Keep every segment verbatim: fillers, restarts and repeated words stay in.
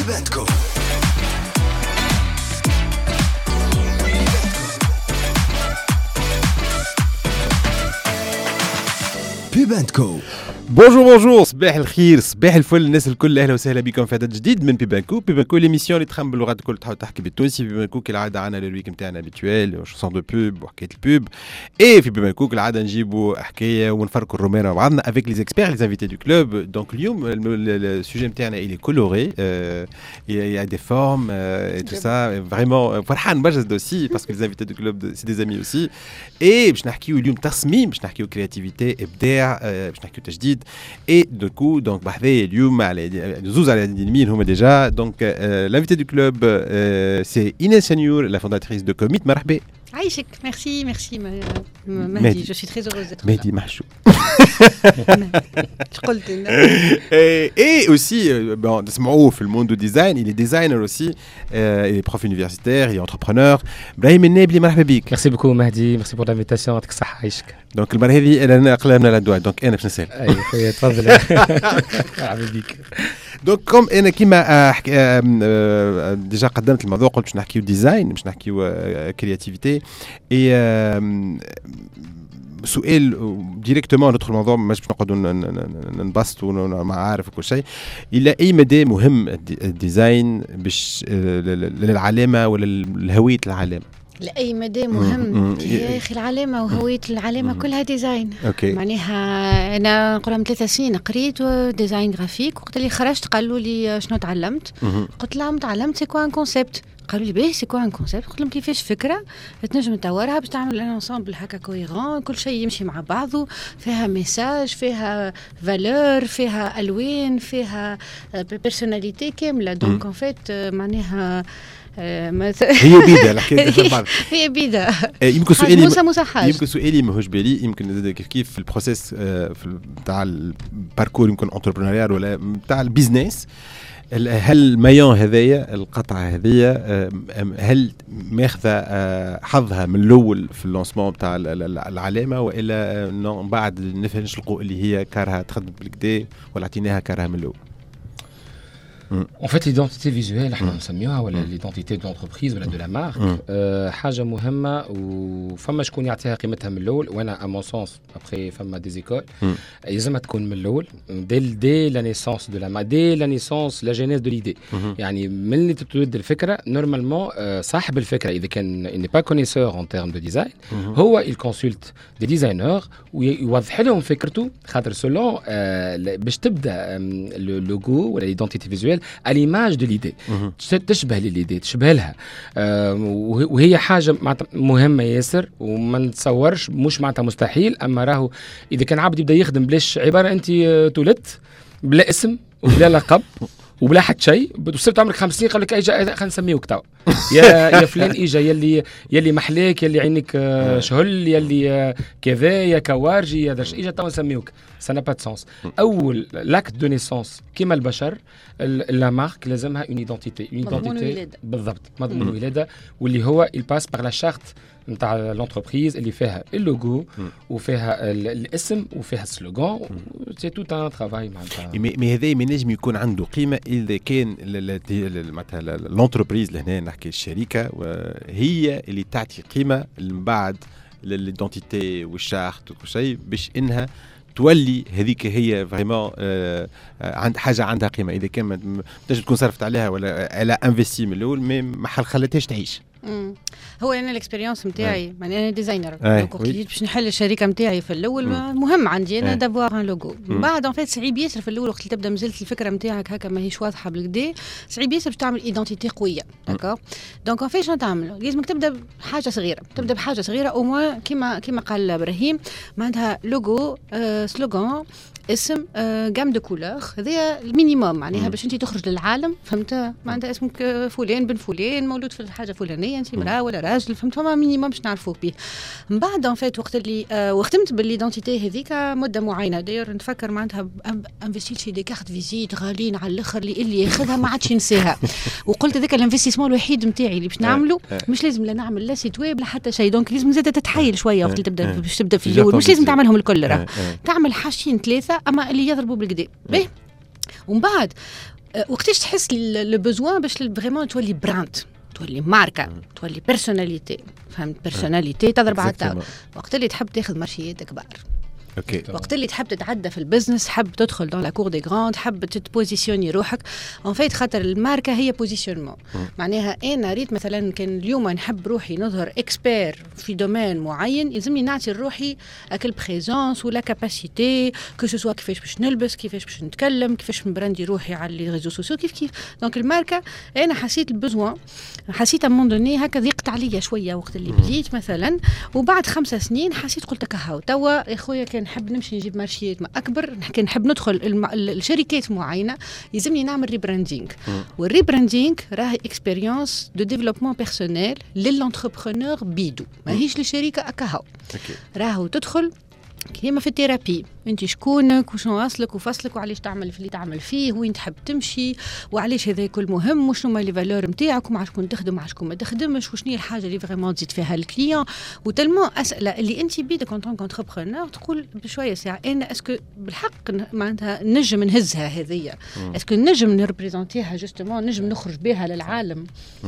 بيبانكو. بيبانكو. بونجور بونجور، صباح الخير، صباح الفل الناس الكل، اهلا وسهلا بكم في عدد جديد من بيبانكو. بيبانكو ليميسيون اللي تخمم باللغات الكل تحاول تحكي بالتونسي. بيبانكو كالعاده عندنا الويك نتاعنا هابيتويل شونسون دو بوب وحكايه البوب. اي في بيبانكو كالعاده نجيبوا حكايه ونفرقوا الرومانه مع بعضنا افيك لي زيكسبير لي انفيتي دو كلوب. دونك اليوم السوجي نتاعنا اللي كولوري، يا دي فورم اي تو سا فريمون فرحان برشا دوسي باسكو لي انفيتي دو كلوب سي دي زامي اوسي. اي باش نحكيو اليوم تصميم، باش نحكيو كرياتيفيتي، ابداع، باش نحكيو تجديد. Et du coup, donc, بحذايا اليوم على زوز على مين هما déjà. Donc, euh, l'invité du club, euh, c'est Inès Sagnour, la fondatrice de Commit. مرحبا. عايشك. merci merci مهدي. je suis très heureuse d'être là. مهدي محشو. قلت et aussi bon تسمعوه في الموندو ديزاين. il est designer aussi, euh, il est prof universitaire, il est entrepreneur. إبراهيم النابلي مرحبا بك. merci beaucoup مهدي, merci pour l'invitation. يعطيك الصحة. عايشك. دونك المره هذه انا قلبنا للدواء. دونك انا باش نسال. اي خويا تفضل. مرحبا بك. دونك كوم انا كيما ديجا قدمت الموضوع, قلت باش نحكيو ديزاين, باش نحكيو كرياتيفيتي. اي سؤال ديريكتومون ندخل الموضوع, مش باش نقعدوا ننبسطوا مع عارف وكل شيء. الى اي مدى مهم الديزاين باش للعلامه ولا لهويه العلامه؟ لأي مدى مهم يا أخي. العلامة وهوية العلامة كلها ديزاين. أوكي. معناها أنا نقولها من ثلاثة سنين قريت ديزاين جرافيك, وقت اللي خرجت قالوا لي شنو تعلمت. قلت لهم تعلمت سي كوا ان كونسيبت. قالوا لي باهي سي كوا ان كونسيبت. قلت لهم كيفاش فكرة تنجم تطورها باش تعمل ان انسامبل هكا كويرون, كل شيء يمشي مع بعضه, فيها ميساج, فيها فالور, فيها ألوان, فيها بيرسوناليتي كاملة. دونك ان فيت معناها هي بيدا الحكايه. هي بيدا. يمكن سؤالي موسى موسى حاج. يمكن سؤالي ماهوش بالي, يمكن كيف كيف في البروسيس في تاع الباركور, يمكن انتربرونيال ولا تاع البيزنس. هل مايون هذايا القطعه هذيا هل ماخذه حظها من الاول في اللونسمون تاع العلامه, والا من بعد نفهموا اللي هي كارها تخدم بالكدا ولا عطيناها كارها من الاول؟ En fait, l'identité visuelle, احنا نسميوها ولا l'identité de l'entreprise ولا de la marque, أه حاجة مهمة وفما شكون يعطيها قيمتها من الأول. وأنا à mon sens après فما des écoles يلزمها تكون من الأول dès dès la naissance de la marque, dès la naissance, la genèse de l'idée. يعني من اللي تتولد الفكرة نورمالمون صاحب الفكرة إذا كان il n'est pas connaisseur en termes de design, هو il consulte des designers ويوضح لهم فكرته, خاطر selon باش تبدأ le logo ولا l'identité visuelle à l'image de l'idée. تشبه للإيدي, تشبه لها. أه وهي حاجة مهمة ياسر, وما نتصورش مش معناتها مستحيل. أما راهو إذا كان عبد يبدأ يخدم بلاش عبارة أنت تولدت بلا اسم وبلا لقب وبلا حد شيء, وصلت عمرك خمس سنين قال لك اجا خلينا نسميوك تاو يا يا فلان اجا يلي يلي محليك, يلي عينك شهل, يلي كذا, يا كوارجي, يا درش اجا تاو نسميوك. ça n'a pas de sens. اول لاكت دو نيسونس كيما البشر, لا مارك لازمها اون ايدنتيتي, اون ايدنتيتي بالضبط, مضمون الولاده, واللي هو il passe par la charte نتاع لونتربريز اللي فيها اللوجو وفيها الاسم وفيها السلوغان. سي تو ان ترافاي معناتها. مي هذا ما نجم يكون عنده قيمه اذا كان مثلا لونتربريز لهنا نحكي الشركه هي اللي تعطي قيمه من بعد للإيدنتيتي والشارت وكل شيء, باش انها تولي هذيك هي فريمون آه عند حاجه عندها قيمه. اذا كان ما تنجم تكون صرفت عليها ولا على انفستي من الاول ما خلتهاش تعيش. امم هو انا الاكسبيرينس نتاعي, يعني انا ديزاينر, دونك وقت باش نحل الشركه نتاعي في الاول مهم عندي انا دافوار ان لوغو. من بعد ان فيت صعيب ياسر في الاول, وقت اللي تبدا مازلت الفكره نتاعك هكا ماهيش واضحه بالكدا, صعيب ياسر باش تعمل ايدنتيتي قويه. داكور, دونك ان فيت شنو تعمل؟ لازمك تبدا بحاجه صغيره, تبدا بحاجه صغيره او موان كيما كيما قال ابراهيم, معناتها لوغو, آه سلوغان, اسم, آه جام دو كولور, هذا المينيموم معناها باش انت تخرج للعالم. فهمت معناتها اسمك فلان بن فلان, مولود في الحاجه فلانيه, انت مراه ولا راجل, فهمت فما مينيموم باش نعرفوك به. من بعد ان فيت وقت اللي آه وختمت بالايدنتيتي هذيك مده معينه, داير نتفكر معناتها انفستيت في دي كارت فيزيت غاليين على الاخر, اللي اللي ياخذها ما عادش ينساها. وقلت هذاك الانفستيسمون الوحيد نتاعي اللي باش نعمله, مش لازم لا نعمل لا سيت ويب لا حتى شيء. دونك لازم زاد تتحايل شويه وقت تبدا باش تبدا في الاول, مش لازم تعملهم الكل, راه تعمل حاجتين ثلاثه اما اللي يضربوا بالكدا به. ومن بعد وقتاش تحس لو بوزوان باش فريمون تولي براند، تولي ماركه، تولي بيرسوناليتي، فهمت؟ بيرسوناليتي تضرب على الطاوله وقت اللي تحب تاخذ مارشيات كبار. اوكي. وقت اللي تحب تتعدى في البزنس، حب تدخل دون لا كور دي غراند، حب تتبوزيسيوني روحك اون فايت، خاطر الماركه هي بوزيشنمون. معناها انا ريت مثلا كان اليوم نحب روحي نظهر اكسبير في دومين معين، يلزمني نعطي لروحي اكل بريزونس ولا كاباسيتي كو سو سوا، كيفاش باش نلبس، كيفاش باش نتكلم، كيفاش نبراندي روحي على لي ريزو سوسيو، كيف كيف. دونك الماركه انا حسيت البزوان، حسيت ا مون دوني هكا ضيقت عليا شويه وقت اللي بديت مثلا، وبعد خمس سنين حسيت قلت كهو توا يا خويا كان نحب نمشي نجيب مارشيات اكبر، كان نحب ندخل الم... الشركات معينه، يلزمني نعمل ريبراندينغ. والريبراندينغ راهي اكسبيريونس دو ديفلوبمون بيرسونيل للانتربرونور بيدو، ماهيش للشركه اكاهو. راهو تدخل كيما في الثيرابي، انت شكونك وشنو اصلك وفصلك وعلاش تعمل في اللي تعمل فيه وين تحب تمشي وعلاش هذا كل مهم وشنو ما لي فالور نتاعك ومع شكون تخدم مع شكون ما تخدمش وشنو هي الحاجه اللي فريمون تزيد فيها الكليون، وتلمون اسئله اللي انت بيدك ان طونك انتربرونور تقول بشويه ساعه انا اسكو بالحق معناتها نجم نهزها هذيا، اسكو نجم نريبريزونتيها جوستومون، نجم نخرج بها للعالم.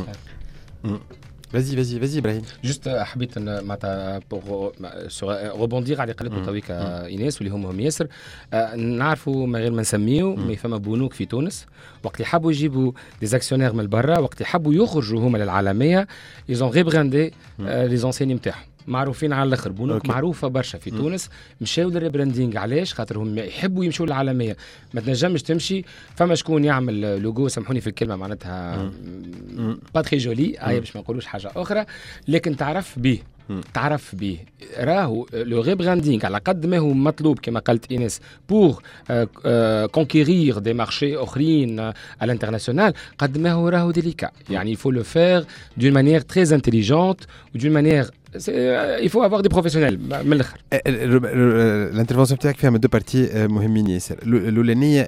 Vas-y, vas-y, vas-y, Ibrahim. Juste, حبيت معناتها pour rebondir على قلت تويك ايناس واللي هم هم ياسر. نعرفوا من غير ما نسميو ما فما بنوك في تونس وقت اللي حبوا يجيبوا دي زاكسيونير من برا، وقت اللي حبوا يخرجوا هما للعالميه يزون ريبراندي لي زونسيني نتاعهم معروفين على الاخر، بنوك معروفه برشا في تونس مشاو للريبراندينغ. علاش؟ خاطر هم يحبوا يمشوا للعالميه، ما تنجمش تمشي فما شكون يعمل لوجو، سامحوني في الكلمه معناتها با تري جولي هاي باش ما نقولوش حاجه اخرى، لكن تعرف به تعرف به. راهو لو ريبراندينغ على قد ما هو مطلوب كما قالت ايناس بور كونكيرير دي مارشي اخرين على الانترناسيونال، قد ما هو راهو ديليكا. يعني il faut le faire d'une manière très intelligente ou d'une manière il faut avoir des professionnels من الاخر. الانترفونسيون تاعك فيها من دو بارتي مهمين ياسر. الاولانيه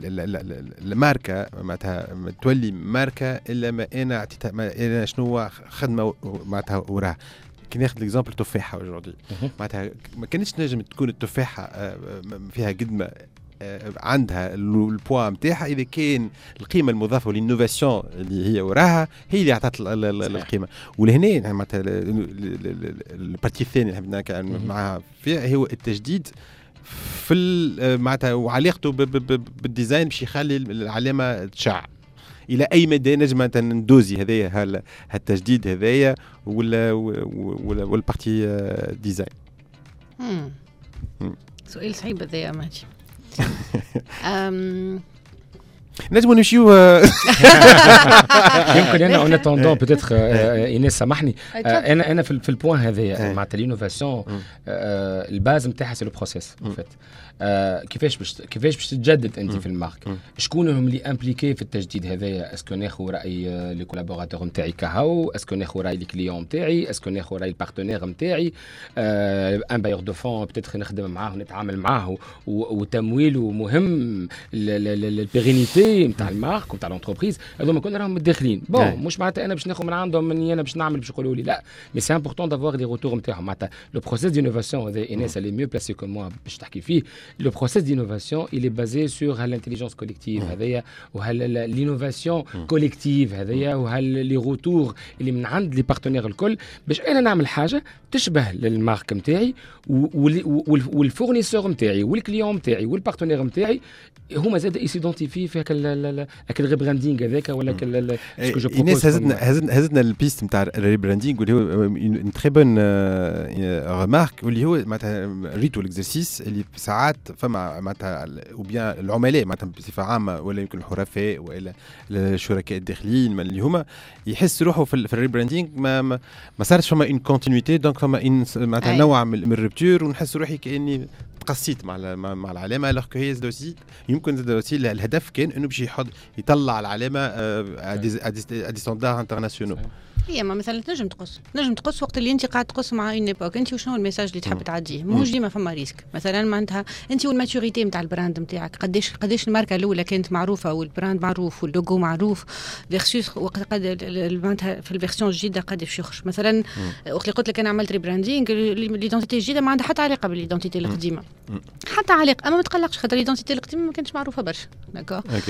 الماركه معناتها تولي ماركه الا ما انا انا شنو خدمه معناتها وراها. كي ناخذ ليكزامبل تفاحه اجوردي، معناتها ما كانتش نجم تكون التفاحه فيها قد ما عندها البوا نتاعها اذا كان القيمه المضافه والانوفاسيون اللي هي وراها هي اللي عطات القيمه. ولهنا معناتها البارتي الثاني اللي حبينا نحكي معها فيها هو التجديد في معناتها وعلاقته بالديزاين باش يخلي العلامه تشع. الى اي مدى نجم ندوزي هذايا هالتجديد هذايا ولا ولا والبارتي ديزاين؟ سؤال صعيب هذايا ماشي. نجم نمشيو يمكن انا اون اتوندون بيتيتر ايناس سامحني انا انا في البوان هذايا مع الانوفاسيون الباز نتاعها سي لو بروسيس ان فيت. كيفاش باش كيفاش باش تتجدد انت في المارك؟ شكون هم اللي امبليكي في التجديد هذايا؟ اسكو ناخذ راي لي كولابوراتور نتاعي كهو، اسكو ناخذ راي لي كليون نتاعي، اسكو ناخذ راي البارتنير نتاعي، ان بايور دو فون بيتيتر نخدم معاه نتعامل معاه وتمويله مهم للبيرينيتي نتاع المارك ونتاع لونتربريز. هذوما كنا راهم متداخلين بون مش معناتها انا باش ناخذ من عندهم مني انا باش نعمل باش يقولوا لي لا، مي سي امبورطون دافوار لي روتور نتاعهم. معناتها لو بروسيس دينوفاسيون هذا ايناس اللي ميو بلاسي كو موا باش تحكي فيه. Le process d'innovation, il est basé sur l'intelligence collective, ou l'innovation collective, ou les retours اللي من عند les partenaires الكل باش أنا نعمل حاجة تشبه للمارك متاعي والفورنيسور متاعي والكليون متاعي والبارتنير متاعي هما زاد يسيدونتيفي في هاك هاك الريبراندينغ هذاك ولا هاك سكو جو بروبوز. هزتنا هزتنا البيست نتاع الريبراندينغ واللي هو اون تري بون ريمارك واللي هو معناتها ريتو الاكزرسيس اللي ساعات فما معناتها وبيان العملاء معناتها بصفه عامه ولا يمكن الحرفاء ولا الشركاء الداخليين اللي هما يحس روحه في الريبراندينغ ما ما صارش فما اون كونتينيتي دونك فما معناتها نوع من الربتور ونحس روحي كاني تقصيت مع مع العلامه alors que هي زدوسي يمكن زدوسي الهدف كان انه باش يحط يطلع العلامه ا دي ستاندار انترناسيونال. هي ما مثلا تنجم تقص نجم تقص وقت اللي انت قاعد تقص مع اون ايبوك انت وشنو الميساج اللي تحب تعديه. مش ديما فما ريسك مثلا معناتها انت والماتوريتي نتاع البراند نتاعك قداش قداش الماركه الاولى كانت معروفه والبراند معروف واللوجو معروف فيرسوس وقت قد معناتها في الفيرسيون الجديده قداش يخرج مثلا وقت اللي قلت لك انا عملت ريبراندينغ ليدونتيتي الجديده ما عندها حتى علاقه بالايدونتيتي القديمه حتى علاقه. اما ما تقلقش خاطر الايدونتيتي القديمه ما كانتش معروفه برشا داكور.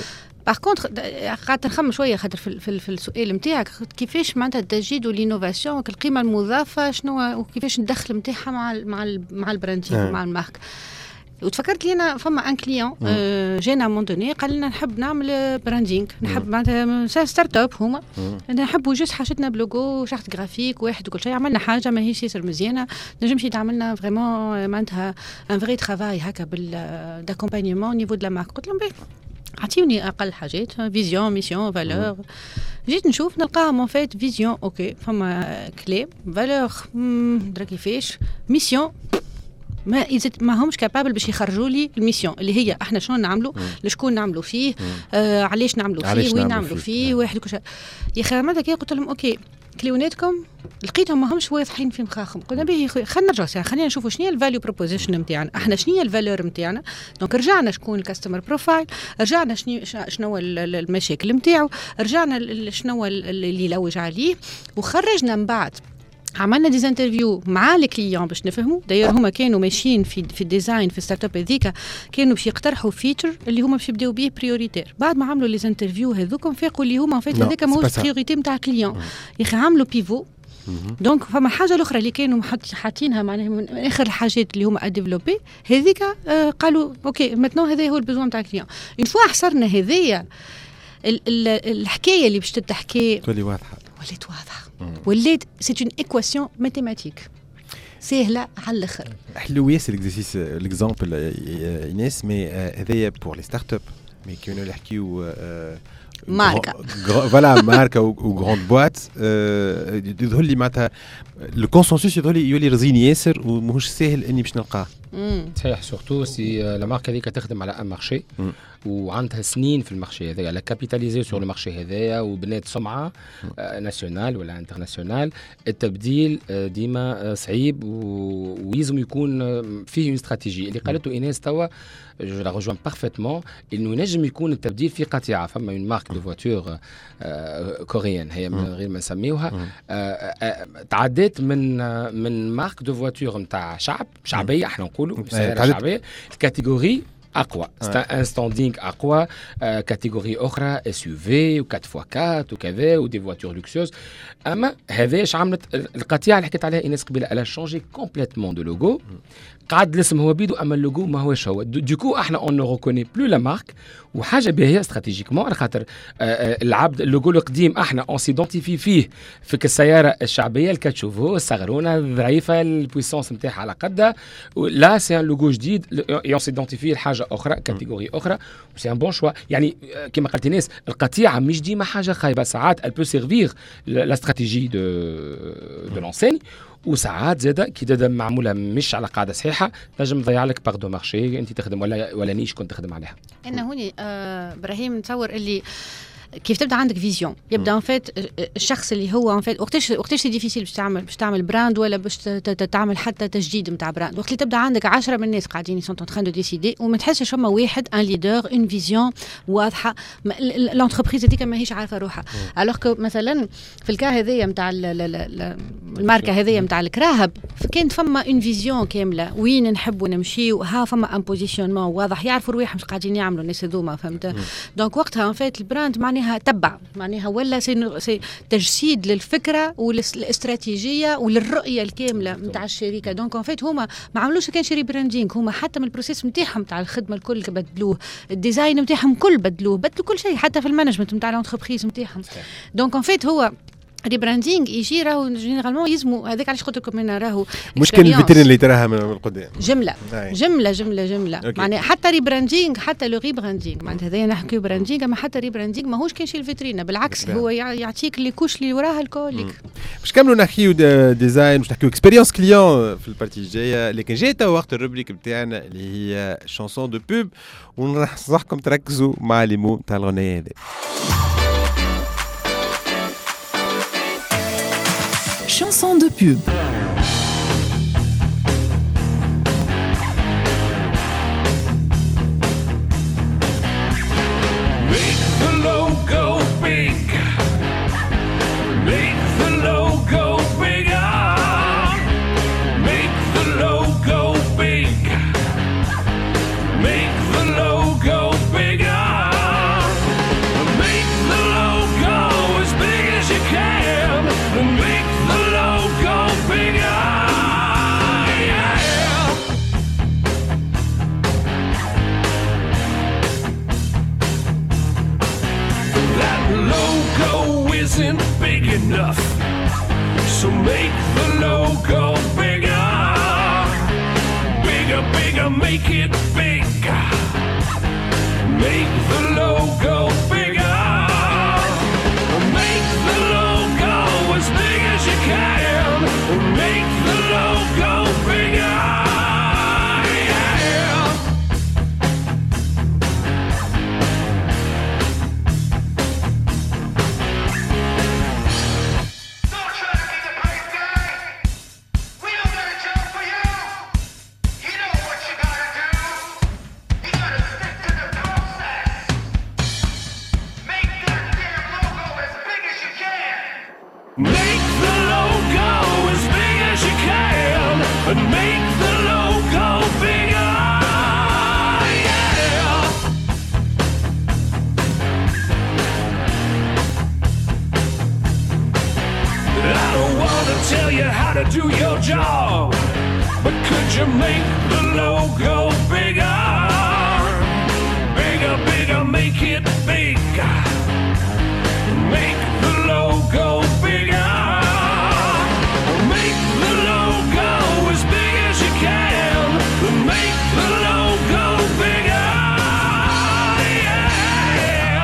باغ كونتر خاطر نخمم شويه خاطر في, في, في السؤال نتاعك كيفاش معناتها التجديد والانوفاسيون القيمه المضافه شنو وكيفاش ندخل نتاعها مع ال مع ال مع البراندينغ مع المارك. وتفكرت لي انا فما ان كليون آه جانا مونتوني قال لنا نحب نعمل براندينغ نحب معناتها ستارت اب هما نحبوا جوست حاجتنا بلوغو شارت جرافيك واحد وكل شيء عملنا حاجه ماهيش ياسر مزيانه نجمش تعملنا فريمون معناتها ان فري ترافاي هكا بال داكومبانيمون نيفو دو لا مارك. قلت لهم باهي عطيوني اقل حاجات فيزيون ميسيون فالور جيت نشوف نلقاها مون فيت فيزيون اوكي فما كلي فالور درا كيفاش ميسيون ما إذا ما همش كابابل باش يخرجوا لي الميسيون اللي هي احنا شنو نعملوا لشكون نعملوا فيه آه علاش نعملوا فيه وين نعملوا فيه واحد كل شيء. يا اخي ماذا كي قلت لهم اوكي كليوناتكم لقيتهم ما همش واضحين في مخاخهم. قلنا باهي خلينا نرجعوا خلينا نشوفوا شنو هي الفاليو بروبوزيشن نتاعنا احنا شنو هي الفالور نتاعنا. دونك رجعنا شكون الكاستمر بروفايل رجعنا شنو شنو المشاكل نتاعو رجعنا شنو اللي يلوج عليه وخرجنا من بعد عملنا دي انترفيو مع الكليون باش نفهموا. داير هما كانوا ماشيين في في الديزاين في ستارت اب هذيك كانوا باش يقترحوا فيتشر اللي هما باش يبداو بيه بريوريتير. بعد ما عملوا لي انترفيو هذوكم فاقوا اللي هما فات هذاك ماهوش بريوريتي نتاع الكليون يا اخي عملوا بيفو. دونك فما حاجه الاخرى اللي كانوا حاطينها معناها من اخر الحاجات اللي هما اديفلوبي هذيك آه قالوا اوكي ماتنو هذا هو البزوان نتاع الكليون. اون فوا حصرنا هذيا الحكايه اللي باش تتحكي تولي واضحه ولات واضحه ولات سي اون ايكواسيون ماتيماتيك سهله على الاخر. حلو ياسر الاكزرسيس ليكزامبل ايناس مي هذايا بور لي ستارت اب مي كانوا نحكيو ماركه فوالا ماركه و غروند بواط يظهر لي معناتها لو كونسنسوس يظهر لي يولي رزين ياسر وماهوش ساهل اني باش نلقاه. صحيح سورتو سي لا ماركه هذيك تخدم على ان مارشي وعندها سنين في المارشي هذايا لا كابيتاليزي سور لو مارشي هذايا وبنات سمعه ناسيونال ولا انترناسيونال. التبديل ديما صعيب ويلزم يكون فيه اون استراتيجي اللي قالته ايناس توا جو لا ريجوين بارفيتمون انه ينجم يكون التبديل في قطيعه. فما اون مارك دو فواتور كوريان هي من غير ما نسميوها تعديت من من مارك دو فواتور نتاع شعب شعبيه احنا نقولوا سياره شعبيه الكاتيجوري اقوى ان ستاندينغ اقوى كاتيجوري اخرى اس يو في و أربعة فور أربعة وكذا ودي فواتور لوكسوز. اما هذاش عملت القطيعه اللي حكيت عليها ايناس قبيله الا شونجي كومبليتمون دو لوغو قعد الاسم هو بيدو اما اللوغو ما هوش هو. دوكو احنا اون نو ريكوني بلو لا مارك وحاجه باهيه استراتيجيكمون على خاطر العبد اللوغو القديم احنا اون سيدونتيفي فيه في السياره الشعبيه الكاتشوفو الصغرونه الضعيفه البويسونس نتاعها على قدها. لا سي ان لوغو جديد اون سيدونتيفي الحاجه اخرى كاتيجوري اخرى سي ان بون شوا. يعني كما قالت ناس القطيعه مش ديما حاجه خايبه ساعات البو سيرفير لا استراتيجي دو دو لونسيني وساعات زاده كي زاده معموله مش على قاعده صحيحه نجم تضيع لك باغ دو مارشي انت تخدم ولا ولا نيش كنت تخدم عليها. انا هوني آه ابراهيم نتصور اللي كيف تبدا عندك فيزيون يبدا ان فيت الشخص اللي هو ان فيت وقتاش وقتاش سي ديفيسيل باش تعمل باش تعمل براند ولا باش تعمل حتى تجديد نتاع براند. وقت اللي تبدا عندك عشرة من الناس قاعدين سون ان تران دو ديسيدي وما تحسش فما واحد ان ليدر اون فيزيون واضحه لونتربريز هذيك ماهيش عارفه روحها. الوغ كو مثلا في الكا هذيا نتاع الماركه هذيا نتاع الكراهب كانت فما اون فيزيون كامله وين نحبوا نمشيو ها فما ان بوزيشنمون واضح يعرفوا رواحهم مش قاعدين يعملوا الناس هذوما فهمت. دونك وقتها ان فيت البراند معناها تبع معناها ولا سي تجسيد للفكره والاستراتيجيه وللرؤيه الكامله نتاع الشركه. دونك ان فيت هما ما عملوش كان شري براندينغ هما حتى من البروسيس نتاعهم نتاع الخدمه الكل بدلوه الديزاين نتاعهم كل بدلوه بدلوا كل شيء حتى في المانجمنت نتاع الانتربريز نتاعهم. دونك ان فيت هو ريبراندينغ يجي راهو جينيرالمون يزمو هذاك علاش قلت لكم انا راهو مشكل الفيترين اللي تراها من القدام جمله جمله جمله جمله معناها حتى ريبراندينغ حتى لو ريبراندينغ معناتها هذايا نحكيو براندينغ اما حتى ريبراندينغ ماهوش كان شي الفيترين بالعكس هو يعطيك اللي كوش اللي وراها الكل. باش نكملوا نحكيو ديزاين باش نحكيو اكسبيريونس كليون في البارتي الجايه لكن جاء تو وقت الروبريك بتاعنا اللي هي شانسون دو بوب وننصحكم تركزوا مع لي مو تاع الغنيه هذه. Chanson de pub. Make the logo big. Make the logo bigger. Make the logo big. Make the logo bigger. isn't big enough. So make the logo bigger. Bigger, bigger, make it bigger. Make the logo bigger. Make the logo as big as you can. Make the logo bigger. Make the logo as big as you can, and make the logo bigger, yeah. I don't want to tell you how to do your job, but could you make the logo bigger? Bigger, bigger, make it bigger. Make the logo bigger. Make the logo as big as you can. Make the logo bigger. Yeah.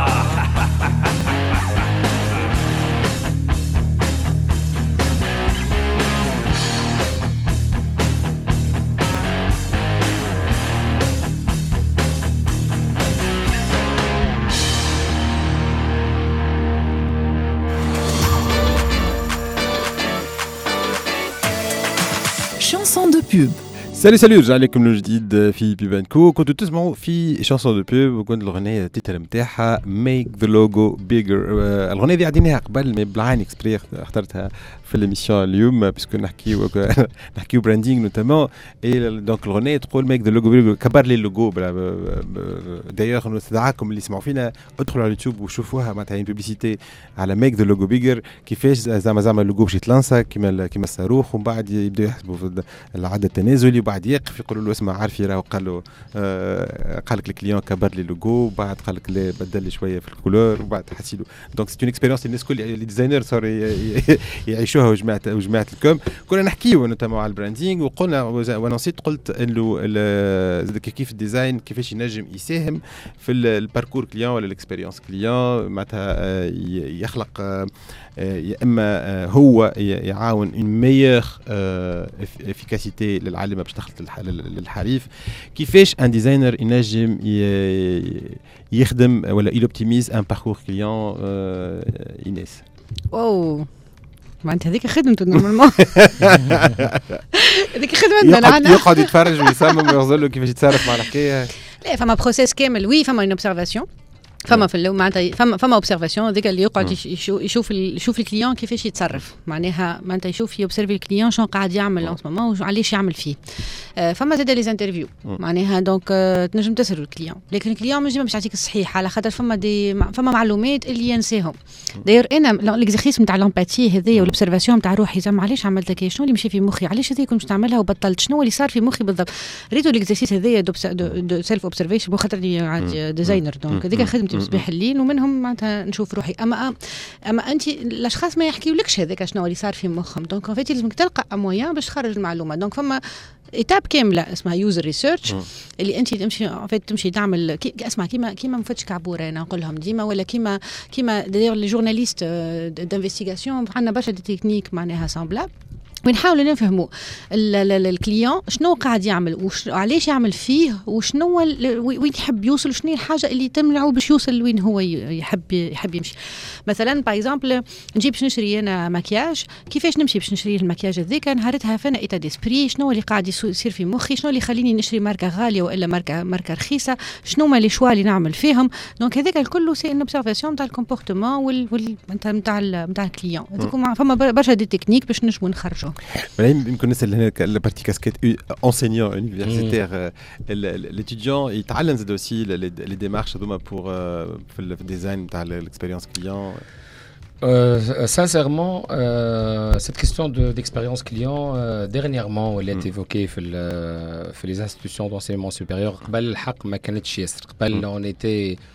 Chanson de pub. سالي سالي رجع لكم من جديد في بيبانكو. كنتوا تسمعوا في شانسون دو بوب وكنت الغنية التيتر نتاعها ميك ذا لوجو بيجر. الغنية دي عديناها قبل مي بلعين اكسبري اخترتها في الاميسيون اليوم باسكو نحكيو نحكيو براندينغ نوتامون. اي دونك الغنية تقول ميك ذا لوجو بيجر، كبر لي اللوجو. دايوغ نستدعاكم اللي يسمعوا فينا ادخلوا على اليوتيوب وشوفوها معناتها بيبليسيتي على ميك ذا لوجو بيجر، كيفاش زعما زعما اللوجو باش يتلانسا كيما كيما الصاروخ، ومن بعد يبداو يحسبوا في العدد التنازلي، وبعد يقف يقولوا له اسمع عارفي راهو قال له آه قال لك الكليون كبر لي اللوجو، وبعد قال لك لا بدل لي شويه في الكولور، وبعد حسي له. دونك سي اون اكسبيريونس الناس كل لي ديزاينر صاروا يعيشوها وجماعه وجماعه الكم. كنا نحكيو نتاع على البراندينغ، وقلنا وانا نسيت قلت انه كيف الديزاين كيفاش ينجم يساهم في الباركور كليون ولا الاكسبيريونس كليون، معناتها يخلق يا اما هو يعاون اون ميور افيكاسيتي للعالم باش تخلط للحريف. كيفاش ان ديزاينر ينجم يخدم ولا يلوبتيميز ان باركور كليون ايناس؟ واو معناتها هذيك خدمته نورمالمون. هذيك خدمتنا نحن يقعد يتفرج ويصمم ويغزل له كيفاش يتصرف مع الحكايه. لا فما بروسيس كامل، وي فما اون اوبسيرفاسيون، فما في اللو معناتها فما فما اوبسيرفاسيون هذيك اللي يقعد يشوف يشوف يشوف الكليون كيفاش يتصرف، معناها معناتها يشوف يوبسيرفي الكليون شنو قاعد يعمل اون مومون وعلاش يعمل فيه. فما زاد لي انترفيو معناها دونك تنجم تسال الكليون، لكن الكليون مش باش يعطيك الصحيح على خاطر فما دي فما معلومات اللي ينساهم. داير انا ليكزيرسيس نتاع لامباتي هذيا والاوبسيرفاسيون نتاع روحي زعما علاش عملت هكا، شنو اللي مشى في مخي، علاش هذيا كنت نعملها وبطلت، شنو اللي صار في مخي بالضبط. ريتو ليكزيرسيس هذيا دو سيلف اوبسيرفيشن خاطر عاد ديزاينر، دونك هذيك خدمتي بصباح الليل ومنهم معناتها نشوف روحي. اما اما انت الاشخاص ما يحكيولكش هذاك شنو اللي صار في مخهم، دونك فاتي لازمك تلقى مويان باش تخرج المعلومه. دونك فما ايتاب كامله اسمها يوزر ريسيرش اللي انت تمشي فات تمشي تعمل كي اسمع كيما كيما مفتش كعبوره انا نقول لهم ديما، ولا كيما كيما داير لي جورناليست دانفستيغاسيون عندنا برشا دي تكنيك معناها سامبلاب ونحاول نفهموا الكليون شنو قاعد يعمل وعلاش يعمل فيه وشنو وين يحب يوصل، شنو الحاجه اللي تمنعه باش يوصل وين هو يحب يحب يمشي. مثلا باغ اكزومبل نجيب باش نشري انا مكياج، كيفاش نمشي باش نشري المكياج هذاك نهارتها فانا ايتا ديسبري، شنو اللي قاعد يصير في مخي، شنو اللي يخليني نشري ماركه غاليه والا ماركه ماركه رخيصه، شنو ما لي شوا اللي نعمل فيهم. دونك هذاك الكل سي ان اوبسيرفاسيون تاع الكومبورتمون وال نتاع نتاع نتاع الكليون. هذوك فما برشا دي تكنيك باش نجموا نخرجوا. يمكن نسال هنا البارتي كاسكيت انسينيون يونيفرسيتير، l'étudiant يتعلم زاد aussi les démarches هذوما pour في الديزاين تاع l'expérience client. Euh, sincèrement, euh, cette question de, d'expérience client, euh, dernièrement, elle est évoquée dans les institutions d'enseignement supérieur. قبل الحق ما كانتش ياسر. قبل on était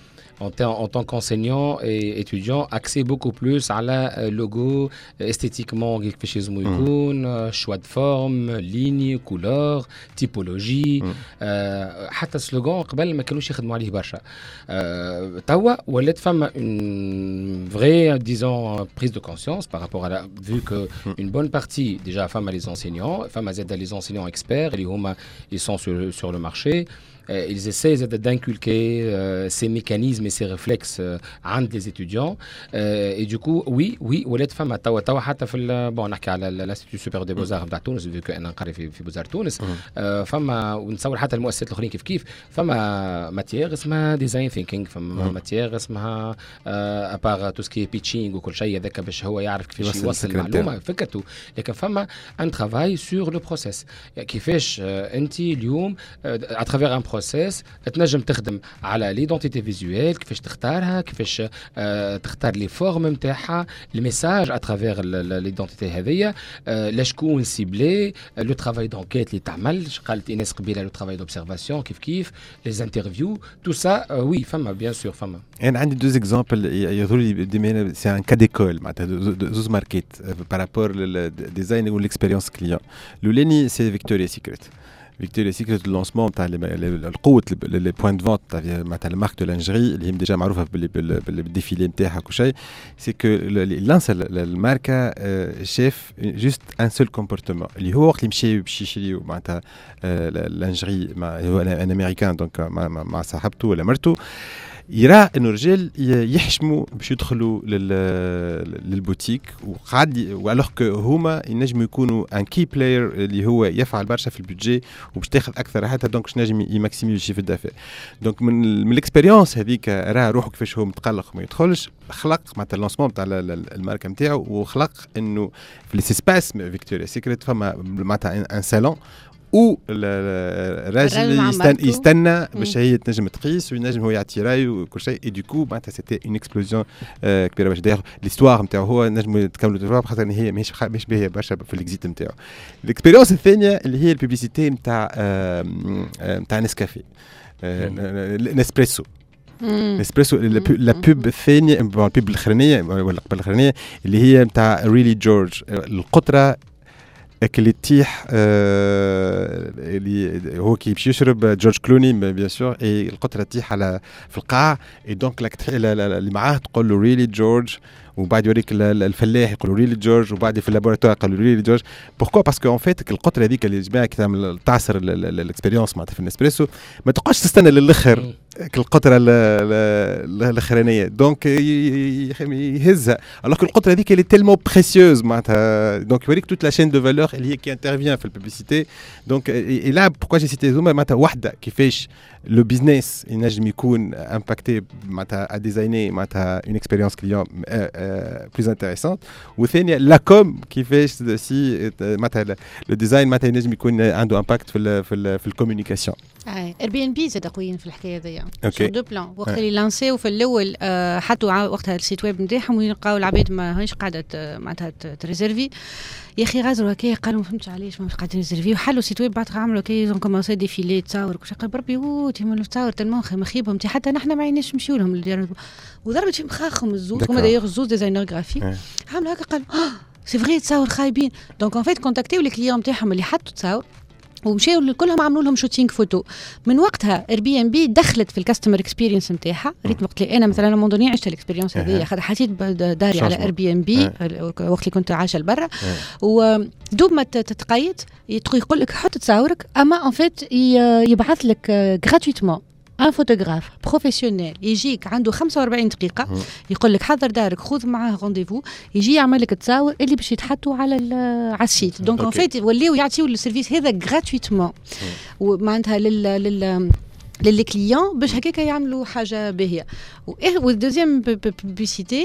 en, ter- en tant qu'enseignant et étudiant axé beaucoup plus à la euh, logo esthétiquement كيفاش يكون choix de forme ligne couleur typologie euh, حتى slogan قبل ما كانوش يخدموا عليه برشا euh, توا ولات فما une vraie disons prise de conscience par rapport à la vu que une bonne partie déjà femme les enseignants femme les enseignants experts les huma ils sont sur, sur le marché euh, ils essaient d'inculquer euh, ces mécanismes et ces réflexes euh, عند les étudiants euh, et du coup oui oui ولات فما توا توا حتى في bon نحكي على الانستيتيو سوبر دي بوزار نتاع تونس vu que انا نقري في في بوزار تونس euh, فما ونتصور حتى المؤسسات الاخرين كيف كيف فما ماتيير اسمها ديزاين ثينكينج فما ماتيير اسمها ابار تو سكي بيتشينغ وكل شيء هذاك باش هو يعرف كيفاش يوصل المعلومه فكرته لكن فما ان ترافاي سور لو بروسيس كيفاش انت اليوم اترافير ان بروسيس تنجم تخدم على ليدونتيتي فيزوال كيفاش تختارها كيفاش تختار لي فورم نتاعها الميساج اترافير ليدونتيتي هذيا لشكون سيبلي لو ترافاي دونكيت اللي تعمل قالت ايناس قبيله لو ترافاي دوبسيرفاسيون كيف كيف لي انترفيو تو سا وي فما بيان سور فما انا عندي دوز اكزامبل يظهر لي قدامي سي ان كا ديكول معناتها زوز ماركيت بارابور للديزاين والاكسبيريونس كليون الاولاني سي فيكتوريا سيكريت فيكتوريا سيكريت اللونسمون تاع القوه لي بوين دو فونت تاع المارك دو لانجري اللي هي ديجا معروفه بالديفيلي نتاعها كل شيء سي كو لانسى الماركه شاف جوست ان سول كومبورتمون اللي هو وقت اللي مشى باش يشري معناتها لانجري هو ان امريكان دونك مع صاحبته ولا مرته يرى انه الرجال يحشموا باش يدخلوا للبوتيك وقاعد والوغ كو هما ينجموا يكونوا ان كي بلاير اللي هو يفعل برشا في البودجي وباش تاخذ اكثر حتى دونك باش نجم يماكسيمي الشيف الدافع دونك من, من الاكسبيريونس هذيك راه روحه كيفاش هو متقلق وما يدخلش خلق معناتها اللونسمون تاع الماركه نتاعو وخلق انه في ليسباس فيكتوريا سيكريت فما معناتها ان سالون او الراجل يستنى يستنى باش هي تنجم تقيس وينجم هو يعطي راي وكل شيء اي دو كو معناتها سيتي اون اكسبلوزيون كبيره باش داير ليستوار نتاعو هو نجم تكملوا تجربه خاطر هي ماهيش ماهيش باهيه برشا في الاكزيت نتاعو. الاكسبيريونس الثانيه اللي هي الببليسيتي نتاع نتاع نسكافيه نسبريسو نسبريسو لا بوب الثانيه البوب الاخرانيه ولا قبل الاخرانيه اللي هي نتاع ريلي جورج القطره اللي تيح اللي هو كي باش يشرب جورج كلوني بيان سور اي القطره تيح على في القاع اي دونك اللي معاه تقول له ريلي جورج وبعد يوريك الفلاح يقولوا ريلي جورج وبعد في اللابوراتوار يقولوا ريلي جورج بوركوا باسكو اون فيت القطره هذيك اللي جماعه تعمل تعصر الاكسبيريونس معناتها في النسبريسو ما تبقاش تستنى للاخر القطره الاخرانيه دونك يهزها الوغ القطره هذيك اللي تيلمون بريسيوز معناتها دونك يوريك توت لا شين دو فالور اللي هي كي انترفيان في الببليسيتي دونك لا بوركوا جي سيتي زوما معناتها وحده كيفاش لو بيزنس ينجم يكون امباكتي معناتها ا ديزايني معناتها اون اكسبيريونس كليون بلوز انتريسونت وثانيه لا كوم كيفاش سي معناتها لو ديزاين معناتها ينجم يكون عنده امباكت في ال في ال في الكوميونيكاسيون. اي اير بي ان بي زاد قويين في الحكايه هذيا سور دو بلان وقت اللي لانسيو في الاول حطوا وقتها السيت ويب نتاعهم ويلقاو العباد ما هيش قاعده معناتها تريزيرفي يا اخي غازروا هكا قالوا ما فهمتش علاش ما قاعدين ريزيرفي وحلوا السيت ويب بعد عملوا كي زون كومونسي ديفيلي تصاور كل شيء قال بربي هو تيمون تصاور تلمون مخيبهم تي حتى نحن ما عيناش نمشيو لهم وضربت في مخاخهم الزوز هما دايوغ الزوز ديزاينر جرافيك عملوا هكا قالوا سي فري تصاور خايبين دونك ان فيت كونتاكتيو لي كليون نتاعهم اللي حطوا تصاور ومشاو كلهم عملوا لهم شوتينغ فوتو من وقتها اير بي ام بي دخلت في الكاستمر اكسبيرينس نتاعها ريت وقت اللي انا مثلا موندوني عشت الاكسبيرينس هذه خاطر حسيت داري على اير بي ام بي وقت اللي كنت عايشه لبرا ودوب ما تتقيد يقول لك حط تصاورك اما ان فيت يبعث لك غراتويتمون ان فوتوغراف بروفيسيونيل يجيك عنده خمسة وأربعين دقيقه يقول لك حضر دارك خذ معاه رونديفو يجي يعمل لك التصاور اللي باش يتحطوا على على السيت دونك ان فيت ولاو يعطيو السيرفيس هذا غراتويتمون ومعناتها لل لل للكليون باش هكاك يعملوا حاجه باهيه والدوزيام بوبليسيتي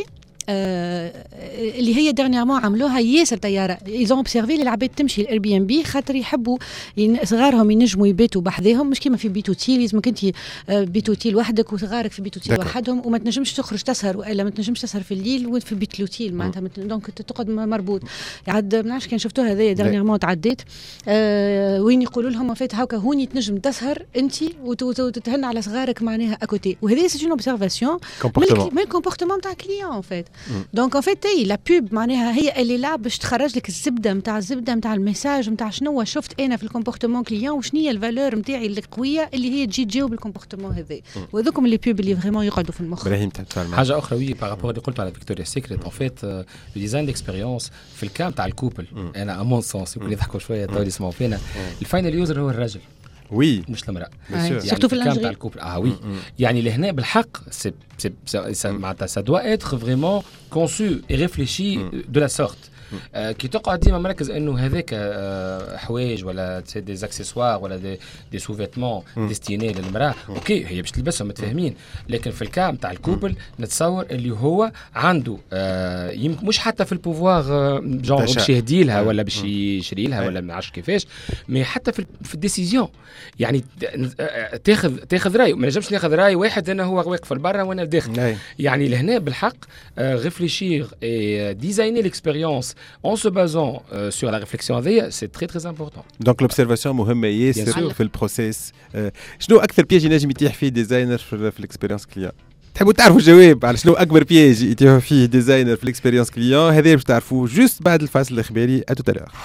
اللي هي ديرنييرمون عملوها ياسر طياره ايزون اوبسيرفي العباد تمشي الاير بي ام بي خاطر يحبوا صغارهم ينجموا يبيتوا بحذاهم مش كيما في بيتوتيل لازمك انت بيتوتيل وحدك وصغارك في بيتوتيل وحدهم وما تنجمش تخرج تسهر والا ما تنجمش تسهر في الليل وفي بيت لوتيل معناتها دونك تقعد مربوط عاد ما نعرفش كان شفتوها هذايا ديرنييرمون تعديت أه وين يقولوا لهم فات هاكا هوني تنجم تسهر انت وتتهنى على صغارك معناها اكوتي وهذه سي اون اوبسيرفاسيون من الكومبورتمون تاع الكليون ان فيت دونك ان فيت هي لا بوب معناها هي اللي لا باش تخرج لك الزبده نتاع الزبده نتاع الميساج نتاع شنو شفت انا في الكومبورتمون كليون وشنو هي الفالور نتاعي القويه اللي هي تجي تجاوب الكومبورتمون هذا وهذوكم اللي بوب اللي فريمون يقعدوا في المخ. حاجه اخرى وي بارابور اللي قلت على فيكتوريا سيكريت ان فيت لو ديزاين ديكسبيريونس في الكام تاع الكوبل انا امون سونس يقول يضحكوا شويه تو يسمعوا فينا الفاينل يوزر هو الرجل وي مش المرأة يعني سورتو في الكام تاع الكوبل اه وي يعني لهنا بالحق سي سي معناتها سا دوا اتر فريمون كونسو اي ريفليشي دو لا سورت آه كي تقعد ديما مركز انه هذاك آه حوايج ولا دي زاكسيسوار ولا دي دي سوفيتمون ديستيني للمراه اوكي هي باش تلبسهم متفاهمين لكن في الكام تاع الكوبل نتصور اللي هو عنده آه يمكن مش حتى في البوفوار آه جون باش يهدي لها ولا باش يشري لها ولا ما عرفش كيفاش مي حتى في في الديسيزيون يعني تاخذ تاخذ راي ما نجمش ناخذ راي واحد انا هو واقف برا وانا داخل يعني لهنا بالحق آه ريفليشير اي ديزايني ليكسبيريونس en se basant euh, sur la réflexion هذه c'est très très important. Donc l'observation مهمة ياسر في البروسيس. شنو أكثر بياج ينجم يتيح فيه ديزاينر في الإكسبيرينس كليون؟ تحبوا تعرفوا الجواب على شنو أكبر بياج يتيح فيه ديزاينر في الإكسبيرينس كليون؟ هذا باش تعرفوه جوست بعد الفاصل الإخباري. À tout à l'heure.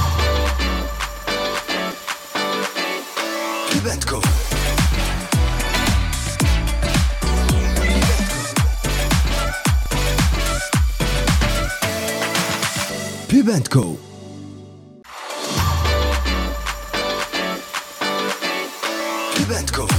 Pub and Co. Pub and Co.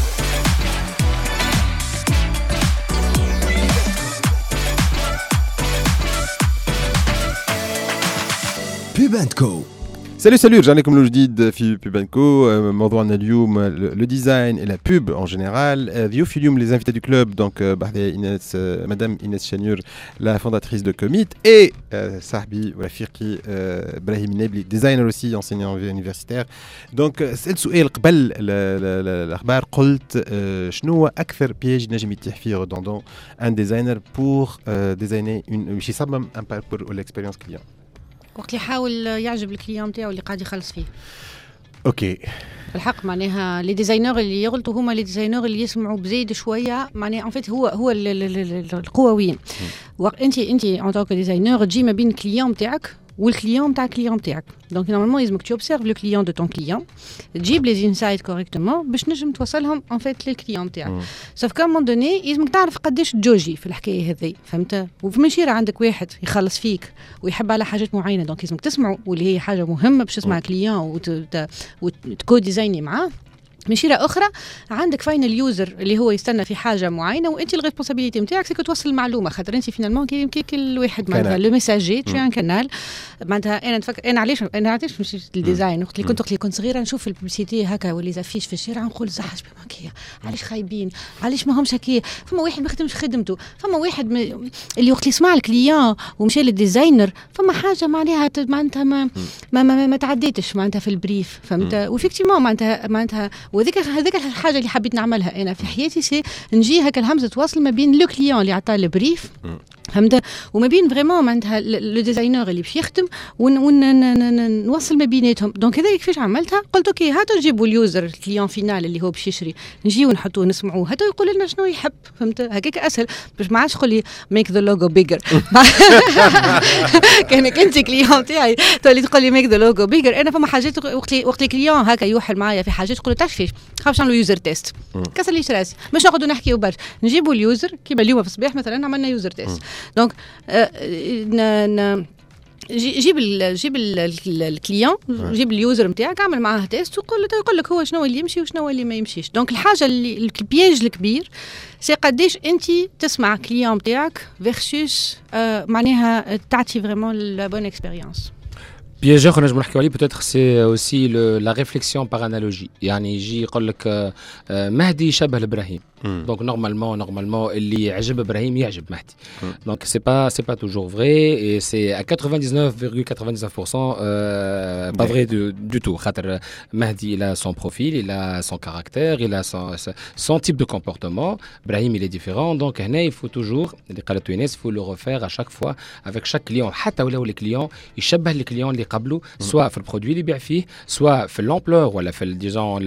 Pub and Co. Salut salut, رجعنا لكم الجديد في بوب اند كو. موضوعنا اليوم لو ديزاين et la pub en général. ضيوف اليوم les invités du club donc بحذايا إيناس مدام إيناس شانيور la fondatrice de Commit et صاحبي ورفيقي إبراهيم النابلي ديزاينر aussi enseignant universitaire. donc سألت سؤال قبل الأخبار قلت شنو هو أكثر بياج نجم يتيح فيه redondant un designer pour designer une باش يصمم un parcours ou l'expérience client. وقت اللي يحاول يعجب الكليون تاعو اللي قاعد يخلص فيه. اوكي. الحق معناها لي ديزاينور اللي يغلطوا هما لي ديزاينور اللي يسمعوا بزيد شويه معناها ان فيت هو هو القوه وين. انت انت ان طونك ديزاينور تجي ما بين الكليون تاعك والكليون تاع الكليون تاعك دونك نورمالمون لازمك تو اوبسيرف لو كليون دو طون كليون تجيب لي انسايت كوريكتومون باش نجم توصلهم ان فيت للكليون تاعك سوف كا مون دوني لازمك تعرف قداش تجوجي في الحكايه هذه فهمت وفي مشيره عندك واحد يخلص فيك ويحب على حاجات معينه دونك لازمك تسمعوا واللي هي حاجه مهمه باش تسمع كليون وتكو ديزايني معاه مشيرة أخرى عندك فاينل يوزر اللي هو يستنى في حاجة معينة وأنت الريسبونسابيلتي نتاعك سيكو توصل المعلومة خاطر أنت فينالمون كي كل واحد معناتها لو ميساجي تشي ان كانال معناتها أنا نتفكر أنا علاش أنا علاش مشيت للديزاين وقت اللي كنت وقت اللي كنت صغيرة نشوف الببليسيتي هكا واللي زافيش في الشارع نقول زحش بماكية علاش خايبين علاش ما همش هكايا فما واحد ما يخدمش خدمته فما واحد اللي وقت يسمع الكليون ومشى للديزاينر فما حاجة معناها معناتها ما ما ما, ما تعديتش معناتها في البريف فهمت وفيكتيمون معناتها معناتها وذيك هذيك الحاجه اللي حبيت نعملها انا في حياتي سي نجي هكا الهمزه تواصل ما بين لو كليون اللي عطاه البريف فهمت وما بين فريمون معناتها لو ديزاينور اللي باش يخدم ونوصل ما بيناتهم دونك هذا كيفاش عملتها قلت اوكي هاتوا نجيبوا اليوزر الكليون فينال اللي هو باش يشري نجيو نحطوه نسمعوه هاتوا يقول لنا شنو يحب فهمت هكاك اسهل باش ما عادش تقول لي ميك ذا لوجو بيجر كانك انت كليون تاعي تولي تقول لي ميك ذا لوجو بيجر انا فما حاجات وقت وقت الكليون هكا يوحل معايا في حاجات تقول له تعرف فيش خاف نعملوا يوزر تيست كسر لي راسي مش نقعدوا نحكيو برشا نجيبوا اليوزر كيما اليوم في الصباح مثلا عملنا يوزر تيست دونك جيب ال جيب الكليون جيب اليوزر نتاعك اعمل معاه تيست وقول له يقول لك هو شنو اللي يمشي وشنو اللي ما يمشيش دونك الحاجه اللي البياج الكبير سي قداش انت تسمع كليون نتاعك فيرسوس معناها تعطي فريمون لا بون اكسبيريونس بياج اخر نجم نحكيو عليه بوتيتر سي اوسي لا ريفليكسيون بار انالوجي يعني يجي يقول لك مهدي شبه لابراهيم دونك نورمالمون نورمالمون اللي يعجب ابراهيم يعجب مهدي دونك سي با سي با توجور فري اي سي à quatre-vingt-dix-neuf virgule quatre-vingt-dix-neuf pour cent euh, pas vrai du, du tout خاطر مهدي il a son profil il a son caractère il a son, son type de comportement ابراهيم il est différent donc هنا il faut toujours اللي قالته ايناس il faut le refaire à chaque fois avec chaque client حتى ولو لي كليون يشبه لي كليون اللي قبله سواء في البرودوي اللي يبيع فيه سواء في l'ampleur ولا في ديجون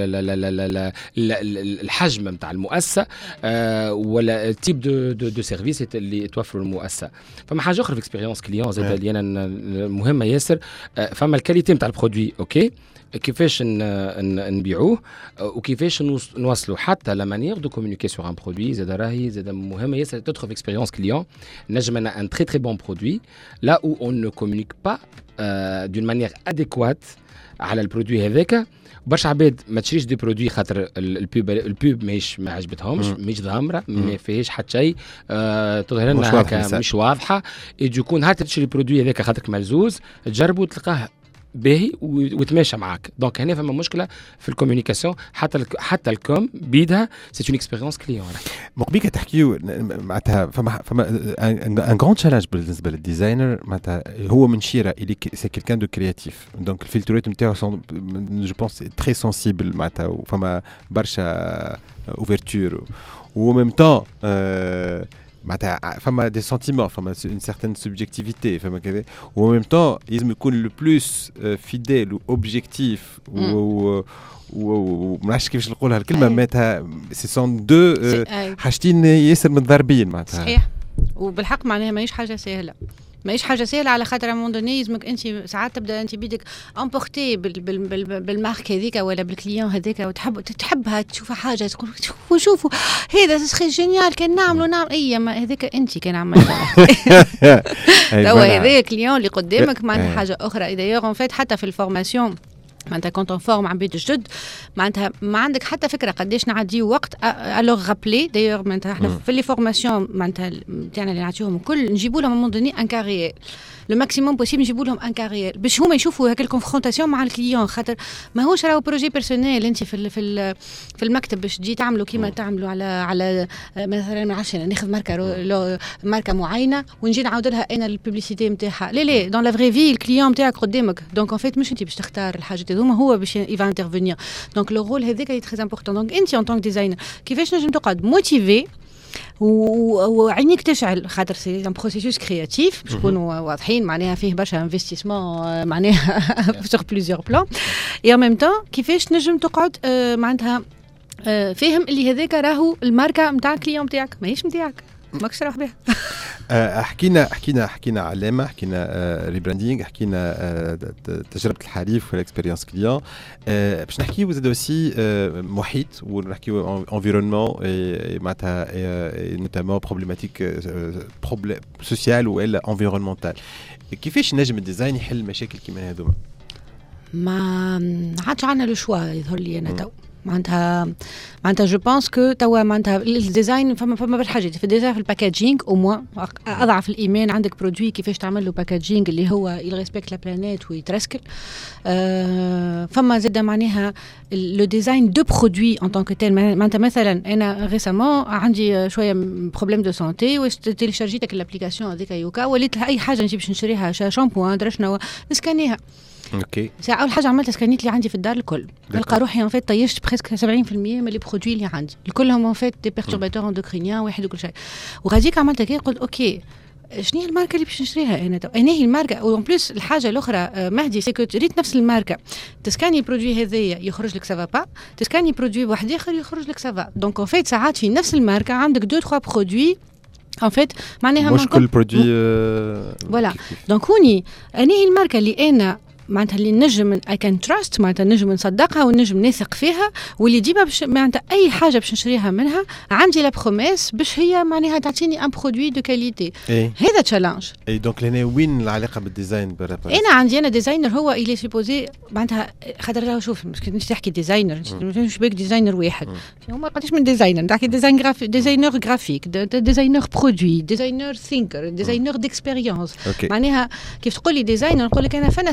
الحجم نتاع المؤسسه أه ولا التيب دو دو دو سيرفيس اللي توفروا المؤسسه. فما حاجه اخرى في اكسبيريونس كليون زاد اللي انا مهمه ياسر أه فما الكاليتي نتاع البرودوي اوكي كيفاش نبيعوه وكيفاش نوصلوا حتى لا مانيير دو كومونيكي سور ان برودوي زاد راهي زاد مهمه ياسر تدخل في اكسبيريونس كليون نجم انا ان تري تري بون برودوي لا او اون نو كومونيك با دون مانيير اديكوات على البرودوي هذاك برشا عباد ما تشريش دي برودوي خاطر البوب البوب ماهيش ما عجبتهمش ماهيش ضامره ما فيهاش حتى شيء آه تظهر لنا هكا مش واضحه يجوكو نهار تشري البرودوي هذاك خاطرك ملزوز تجربه تلقاه باهي وتماشى معاك دونك هنا فما مشكله في الكوميونيكاسيون حتى حتى الكوم بيدها سي اون اكسبيريونس كليون. مقبيك تحكيو معناتها فما فما ان غراند تشالنج بالنسبه للديزاينر معناتها هو من شيره اللي سي كيلكان دو كرياتيف دونك الفلترات نتاعو جو بونس تري سنسيبل معناتها وفما برشا اوفرتور و ميم طون معناتها فما دي سنتيمون فما اون سيرتين سوبجيكتيفيتي فما كذا و ميم طون لازم يكون لو بلوس فيديل و اوبجيكتيف و وما نعرفش كيفاش نقولها الكلمه معناتها سي سون دو حاجتين ياسر متضاربين معناتها. صحيح وبالحق معناها ماهيش حاجه سهله ماهيش حاجه سهله على خاطر مون دوني يلزمك انت ساعات تبدا انت بيدك امبورتي بال بال بال بالمارك هذيك ولا بالكليون هذيك وتحب تحبها تشوفها حاجه تقول شوفوا شوفوا هذا سخي جينيال كان نعملوا نعمل اي ما هذيك انت كان عملتها توا هذاك كليون اللي قدامك معناتها حاجه اخرى. دايوغ اون فيت حتى في الفورماسيون معناتها كونت اون فورم عباد جدد معناتها ما عندك حتى فكره قداش نعديو وقت الوغ رابلي دايوغ معناتها احنا في لي فورماسيون معناتها تاعنا اللي نعطيوهم الكل نجيبوا لهم مون دوني ان كارير لو ماكسيموم بوسيبل نجيبوا لهم ان كارير باش هما يشوفوا هاك الكونفرونتاسيون مع الكليون خاطر ماهوش راهو بروجي بيرسونيل انت في ال في ال في المكتب باش تجي تعملوا كيما تعملوا على على مثلا ما عرفتش ناخذ ماركه ماركه معينه ونجي نعاود لها انا البوبليسيتي نتاعها لا لا دون لا فري في الكليون نتاعك قدامك دونك اون فيت مش انت باش تختار الحاجات هذوما هو باش يفا انترفينير دونك لو رول هذاك هي تري امبورطون دونك انت ان طونك ديزاينر كيفاش نجم تقعد موتيفي وعينيك تشعل خاطر سي ان بروسيسوس كرياتيف باش نكونوا واضحين معناها فيه برشا انفستيسمون معناها سور بليزيور بلان اي ان ميم طون كيفاش نجم تقعد معناتها فاهم اللي هذاك راهو الماركه نتاع الكليون نتاعك ماهيش نتاعك ماكش راح بها. حكينا حكينا حكينا علامه حكينا ريبراندينغ حكينا تجربه الحريف والاكسبيريونس كليون باش نحكيو زاد اوسي محيط ونحكيو انفيرونمون معناتها نوتامون بروبليماتيك سوسيال والا انفيرونمونتال كيفاش نجم الديزاين يحل مشاكل كيما هذوما؟ ما عادش عندنا لو شوا يظهر لي انا تو معناتها معناتها جو بونس كو توا معناتها الديزاين فما فما برشا حاجات في الديزاين في الباكاجينغ او موان اضعف الايمان عندك برودوي كيفاش تعمل له باكاجينغ اللي هو يريسبكت لا بلانيت ويترسكل أه فما زاد معناها لو ديزاين دو برودوي ان طونك تيل معناتها مثلا انا ريسامون عندي شويه بروبليم دو سونتي واش تيليشارجيتك الابليكاسيون هذيك يوكا وليت اي حاجه نجي باش نشريها شامبوان درشنا نسكانيها اوكي ساعه اول حاجه عملت سكانيت اللي عندي في الدار الكل نلقى روحي ان فيت طيشت بريسك سبعين بالمية من لي برودوي اللي عندي الكلهم ان فيت دي بيرتورباتور اندوكرينيان واحد وكل شيء وغاديك عملت كي قلت اوكي شنو هي الماركه اللي باش نشريها انا انا هي الماركه اون بليس الحاجه الاخرى مهدي سيكو ريت نفس الماركه تسكاني برودوي هذايا يخرج لك سافا با تسكاني برودوي واحد اخر يخرج لك سافا دونك ان فيت ساعات في نفس الماركه عندك دو تخوا برودوي ان فيت معناها مش كل برودوي فوالا دونك هوني انا هي الماركه اللي انا معناتها اللي نجم اي كان تراست معناتها نجم نصدقها ونجم نثق فيها واللي ديما باش معناتها اي حاجه باش نشريها منها عندي لا بروميس باش هي معناها تعطيني ان برودوي دو كاليتي هذا تشالنج. اي دونك لهنا وين العلاقه بالديزاين برابر؟ انا عندي انا ديزاينر هو اللي سيبوزي معناتها خاطر شوف مش تحكي ديزاينر مش بيك ديزاينر واحد هما قداش من ديزاينر تحكي ديزاين جرافيك ديزاينر جرافيك ديزاينر برودوي ديزاينر ثينكر ديزاينر ديكسبيريونس معناها كيف تقول لي ديزاينر نقول لك انا فانا ستاد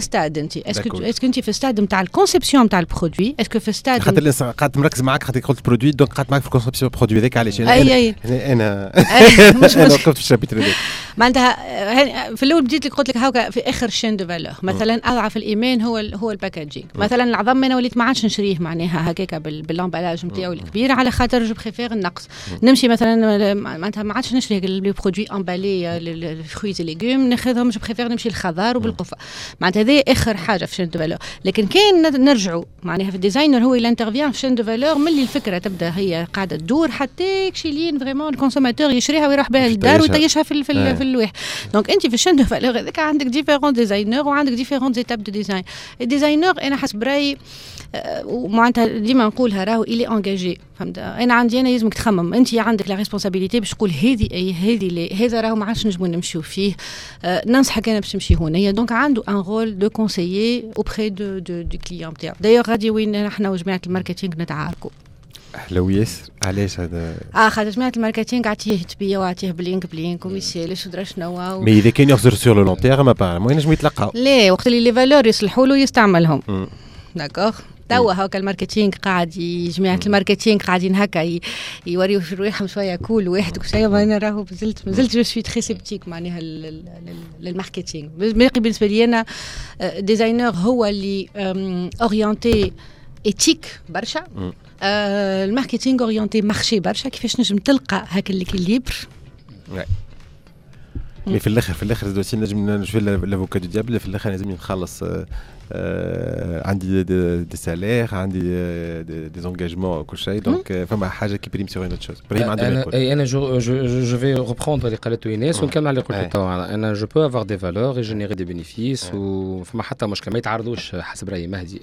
انت اسكو اسكو انت في ستاد نتاع الكونسيبسيون نتاع البرودوي اسكو في ستاد خاطر الانسان قاعد مركز معاك خاطر قلت برودوي دونك قاعد معاك في الكونسيبسيون برودوي هذاك علاش انا اي اي انا مش انا وقفت في الشابتر هذاك معناتها في الاول بديت لك قلت لك هاكا في اخر شين دو فالور مثلا اضعف الايمان هو هو الباكاجينغ مثلا العظم انا وليت ما عادش نشريه معناها هكاك بالامبالاج نتاعو الكبير على خاطر جو بريفير النقص نمشي مثلا معناتها ما عادش نشري لي برودوي امبالي الفرويت ليغوم ناخذهم جو بريفير نمشي للخضار وبالقفه معناتها هذه اخر حاجه في شين دو فالور لكن كان نرجعوا معناها في الديزاينر هو اللي انترفيان في شين دو فالور ملي الفكره تبدا هي قاعده تدور حتى كشيلين فريمون الكونسوماتور يشريها ويروح بها للدار ويطيشها في في, في الواح دونك انت في الشين دو فالور هذاك عندك ديفيرون ديزاينر وعندك ديفيرون ايتاب دو ديزاين الديزاينر انا حسب رايي ومعناتها ديما نقولها راهو إلي انجاجي فهمت انا عندي انا لازمك تخمم انت عندك لا ريسبونسابيلتي باش تقول هذه اي هذه هذا راهو ما عادش نجموا نمشيو فيه أه ننصحك انا باش تمشي هنا دونك عنده ان رول دو كونسيي اوبري دو دو دو كليون تاعو دايوغ غادي وين احنا وجماعه الماركتينغ نتعاركوا لو ياسر علاش هذا اه خاطر جماعه الماركتينغ عطيه تبيه وعطيه بلينك بلينك وميسيلش ودرا شنو مي اذا كان يخسر سور لو لون تيرم ابارمون ينجم يتلقاو لا وقت اللي لي فالور يصلحوا له يستعملهم داكوغ توا هاكا الماركتينغ قاعد جماعه الماركتينغ قاعدين هكا يوريو في رواحهم شويه كول واحد وكل شيء انا راهو مازلت مازلت جو سوي تري سيبتيك معناها للماركتينغ بالنسبه لي انا ديزاينر هو اللي اورينتي ايتيك برشا آه الماركتينغ اورينتي مارشي برشا كيفاش نجم تلقى هاك الليكيليبر مي في الاخر في الاخر دوسي نجم نشوف لافوكا دو ديابل في الاخر لازم نخلص آه عندي دي, دي سالير عندي دي, دي زونجاجمون كل شيء دونك فما حاجه كي بريم سور اون اوت شوز بريم عندنا اي انا جو جو في ريبروندر اللي قالته ايناس ونكمل على اللي قلته توا انا جو بو افوار دي فالور اي جينيري دي بينيفيس وفما حتى مشكل ما يتعرضوش حسب رايي مهدي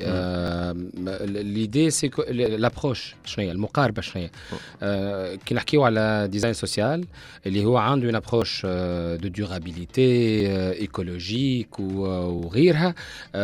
ليدي سي لابروش شنو هي المقاربه شنو هي كي نحكيو على ديزاين سوسيال اللي هو عنده اون ابروش دو دورابيليتي ايكولوجيك وغيرها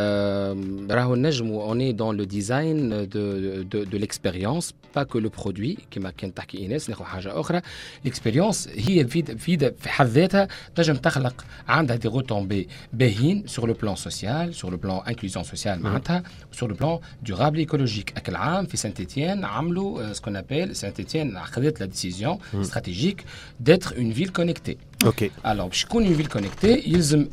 راهو نجمو on est dans le design de de de l'expérience pas que le produit كما كان تحكي ايناس ناخذ حاجه اخرى l'expérience هي في في في حد ذاتها تنجم تخلق عندها دي روتومبي باهين sur le plan social sur le plan inclusion sociale معناتها sur le plan durable écologique اكل عام في سانت إتيان عملوا ce qu'on appelle سانت إتيان اخذت la décision stratégique d'être une ville connectée اوكي alors باش تكون une ville connectée يلزم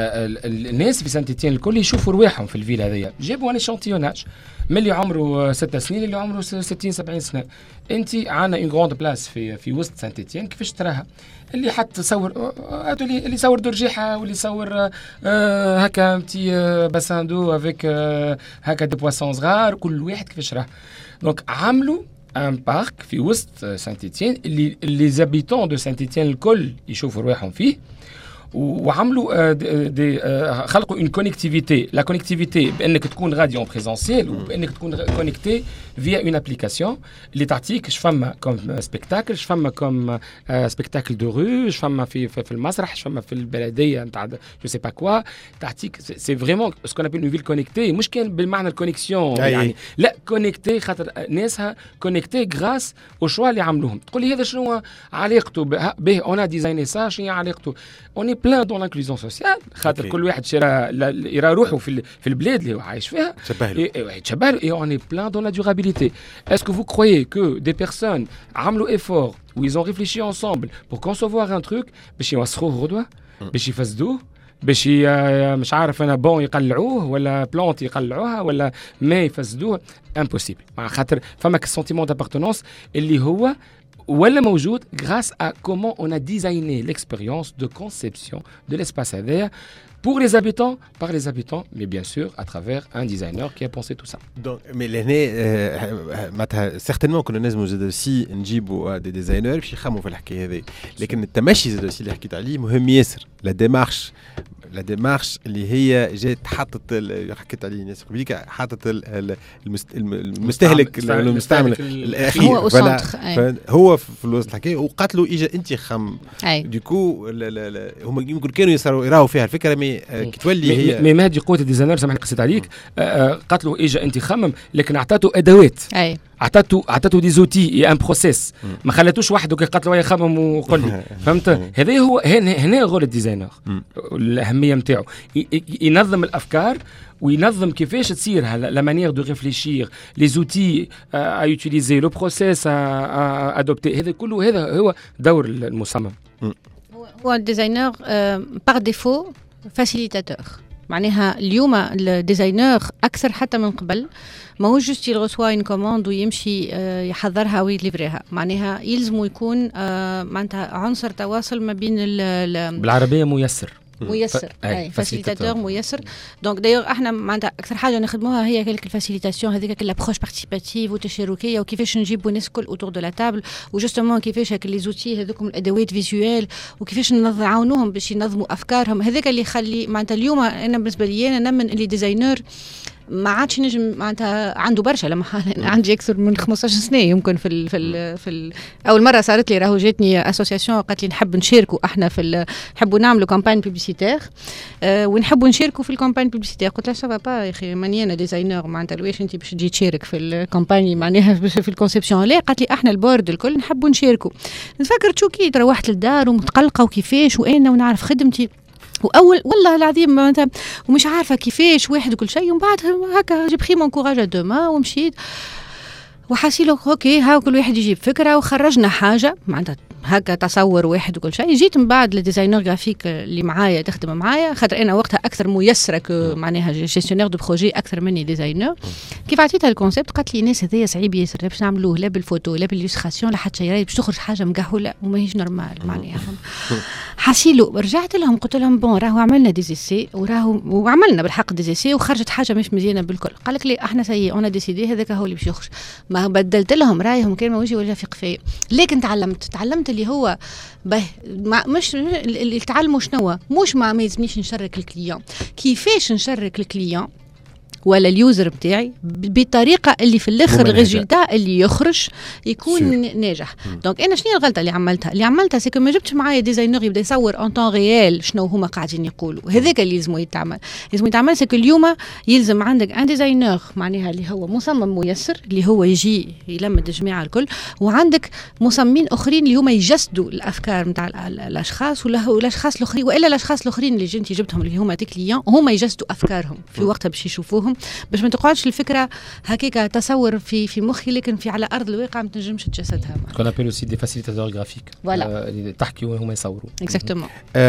الناس في سانت إتيان الكل يشوفوا رواحهم في الفيل هذيا جابوا ان اشانتيوناج من اللي عمره ست سنين اللي عمره ستين سبعين سنه انت عندنا اون غروند بلاس في في وسط سانت إتيان كيفاش تراها اللي حتى تصور اللي اللي يصور درجيحه واللي يصور آه هكا تي آه باساندو افيك آه هكا دي بواسون صغار كل واحد كيفاش راه دونك عملوا ان بارك في وسط سانت إتيان اللي لي زابيتون دو سانت إتيان الكل يشوفوا رواحهم فيه وعملوا دي خلقوا اون كونيكتيفيتي لا كونيكتيفيتي بانك تكون غادي اون بريزونسيل وبانك تكون كونيكتي فيا اون ابليكاسيون اللي تعطيك شفما كوم سبيكتاكل شفما كوم سبيكتاكل دو رو شفما في في المسرح شفما في البلديه نتاع جو سي با كوا تعطيك سي فريمون سكون ابل اون فيل كونيكتي مش كان بالمعنى الكونيكسيون يعني لا كونيكتي خاطر ناسها كونيكتي غراس او شوا اللي عملوهم تقول لي هذا شنو علاقته به اون ديزايني سا شنو علاقته اوني بلان دون لانكلوزيون سوسيال خاطر كل واحد شرا يرى روحه في في البلاد اللي هو عايش فيها تشبه له اي اوني بلان دون لا دورابيليتي اسكو فو كرويي كو دي بيرسون عملوا ايفور و ils ont réfléchi ensemble pour concevoir un truc باش يوسخوه غدوه باش يفسدوه باش مش عارف انا بون يقلعوه ولا بلانت يقلعوها ولا ما يفسدوه امبوسيبل مع خاطر فما سنتيمون دابارتونونس اللي هو ولا موجود grâce à comment on a designé l'expérience de conception de l'espace هذايا pour les habitants, par les habitants, mais bien sûr à travers un designer qui a pensé tout ça. Donc, mais l'année, certainement que nous avons aussi نجيبوا des designers باش يخمموا في الحكايه هذه، لكن التمشي زاد aussi اللي حكيت عليه مهم ياسر، لا ديمارش لا ديمارش اللي هي جات حطت حكيت عليه ناس قبيلك حطت المستهلك المستعمل الاخير هو في الوسط الحكايه وقالت له اجا انت خم ديكو هما يمكن كانوا يصيروا يراو فيها الفكره مي مي كي تولي هي مي مهدي قوه الديزاينر سامحني قصيت عليك قالت له اجا انت خمم لكن اعطاته ادوات اي اعطاته اعطاته دي زوتي ان بروسيس ما خلاتوش وحده كي قالت له خمم وقول لي فهمت هذا هو هنا هنا غول الديزاينر الاهميه نتاعو ينظم الافكار وينظم كيفاش تصير لا مانيير دو ريفليشير لي زوتي ا يوتيليزي لو بروسيس ا ادوبتي هذا كله هذا هو دور المصمم هو الديزاينر باغ ديفو فاسيليتاتور معناها اليوم الديزاينر اكثر حتى من قبل ما هو جوست يلغسوا ان كوموند ويمشي يحضرها ويليفريها معناها يلزم يكون معناتها عنصر تواصل ما بين بالعربيه ميسر ميسر اي فاسيليتاتور ميسر دونك دايوغ احنا معناتها اكثر حاجه نخدموها هي كلك الفاسيليتاسيون هذيك لابروش بارتيسيباتيف وتشاركيه وكيفاش نجيبوا الناس الكل اوتور دو لا تابل وجوستومون كيفاش هك لي زوتي هذوكم الادوات فيزوال وكيفاش نعاونوهم باش ينظموا افكارهم هذاك اللي يخلي معناتها اليوم انا بالنسبه لي انا نمن اللي ديزاينر ما عادش نجم معناتها عنده برشا لما عندي اكثر من خمسطاش سنه يمكن في ال في ال في ال اول مره صارت لي راهو جاتني اسوسياسيون قالت لي نحب نشاركوا احنا في نحبوا نعملوا كامباني بوبليسيتير أه ونحبوا نشاركوا في الكامباني بوبليسيتير قلت لها سافا با يا اخي ماني انا ديزاينر معناتها لويش انت باش تجي تشارك في الكامباني معناها في الكونسيبسيون لا قالت لي احنا البورد الكل نحبوا نشاركوا نفكر تشوكي روحت للدار ومتقلقه وكيفاش وانا ونعرف خدمتي واول والله العظيم مثلا ومش عارفه كيفاش واحد وكل شيء ومن بعد هكا جي بري مون كوراج ا دوما ومشيت وحاسيلو اوكي ها كل واحد يجيب فكره وخرجنا حاجه معناتها هكا تصور واحد وكل شيء جيت من بعد للديزاينر جرافيك اللي معايا تخدم معايا خاطر انا وقتها اكثر ميسره ك معناها جيستيونير دو بروجي اكثر مني ديزاينر كيف عطيتها الكونسيبت قالت لي الناس هذيا صعيب ياسر باش نعملوه لا بالفوتو لا بالإليستراسيون لا حتى شيء باش تخرج حاجه مقهوله وماهيش نورمال معناها حاسيلو رجعت لهم قلت لهم بون راهو عملنا ديزيسي وراهو وعملنا بالحق ديزيسي وخرجت حاجه مش مزيانه بالكل قال لك لي احنا سي انا ديسيدي هذاك هو اللي باش يخرج ما بدلت لهم رايهم كان ما وجهي ولا في قفايا لكن تعلمت تعلمت اللي هو به مش اللي تعلموا شنو مش ما يلزمنيش نشارك الكليون كيفاش نشارك الكليون ولا اليوزر بتاعي بالطريقه اللي في الاخر الريزلتا اللي يخرج يكون سير. ناجح دونك انا شنو الغلطه اللي عملتها اللي عملتها سي ما جبتش معايا ديزاينر يبدا يصور اون طون ريال شنو هما قاعدين يقولوا هذاك اللي لازم يتعمل لازم يتعمل سي اليوم يلزم عندك ان ديزاينر معناها اللي هو مصمم ميسر اللي هو يجي يلمد الجماعه الكل وعندك مصممين اخرين اللي هما يجسدوا الافكار نتاع الاشخاص ولا الاشخاص الاخرين والا الاشخاص الاخرين اللي انت جبتهم اللي هما دي كليون هما يجسدوا افكارهم في وقتها باش يشوفوهم باش ما تقعدش الفكره هكاك تصور في في مخي لكن في على ارض الواقع ما تنجمش تجسدها كون ابيل اوسي دي فاسيليتاتور جرافيك اللي تحكي وهما يصوروا اكزاكتومون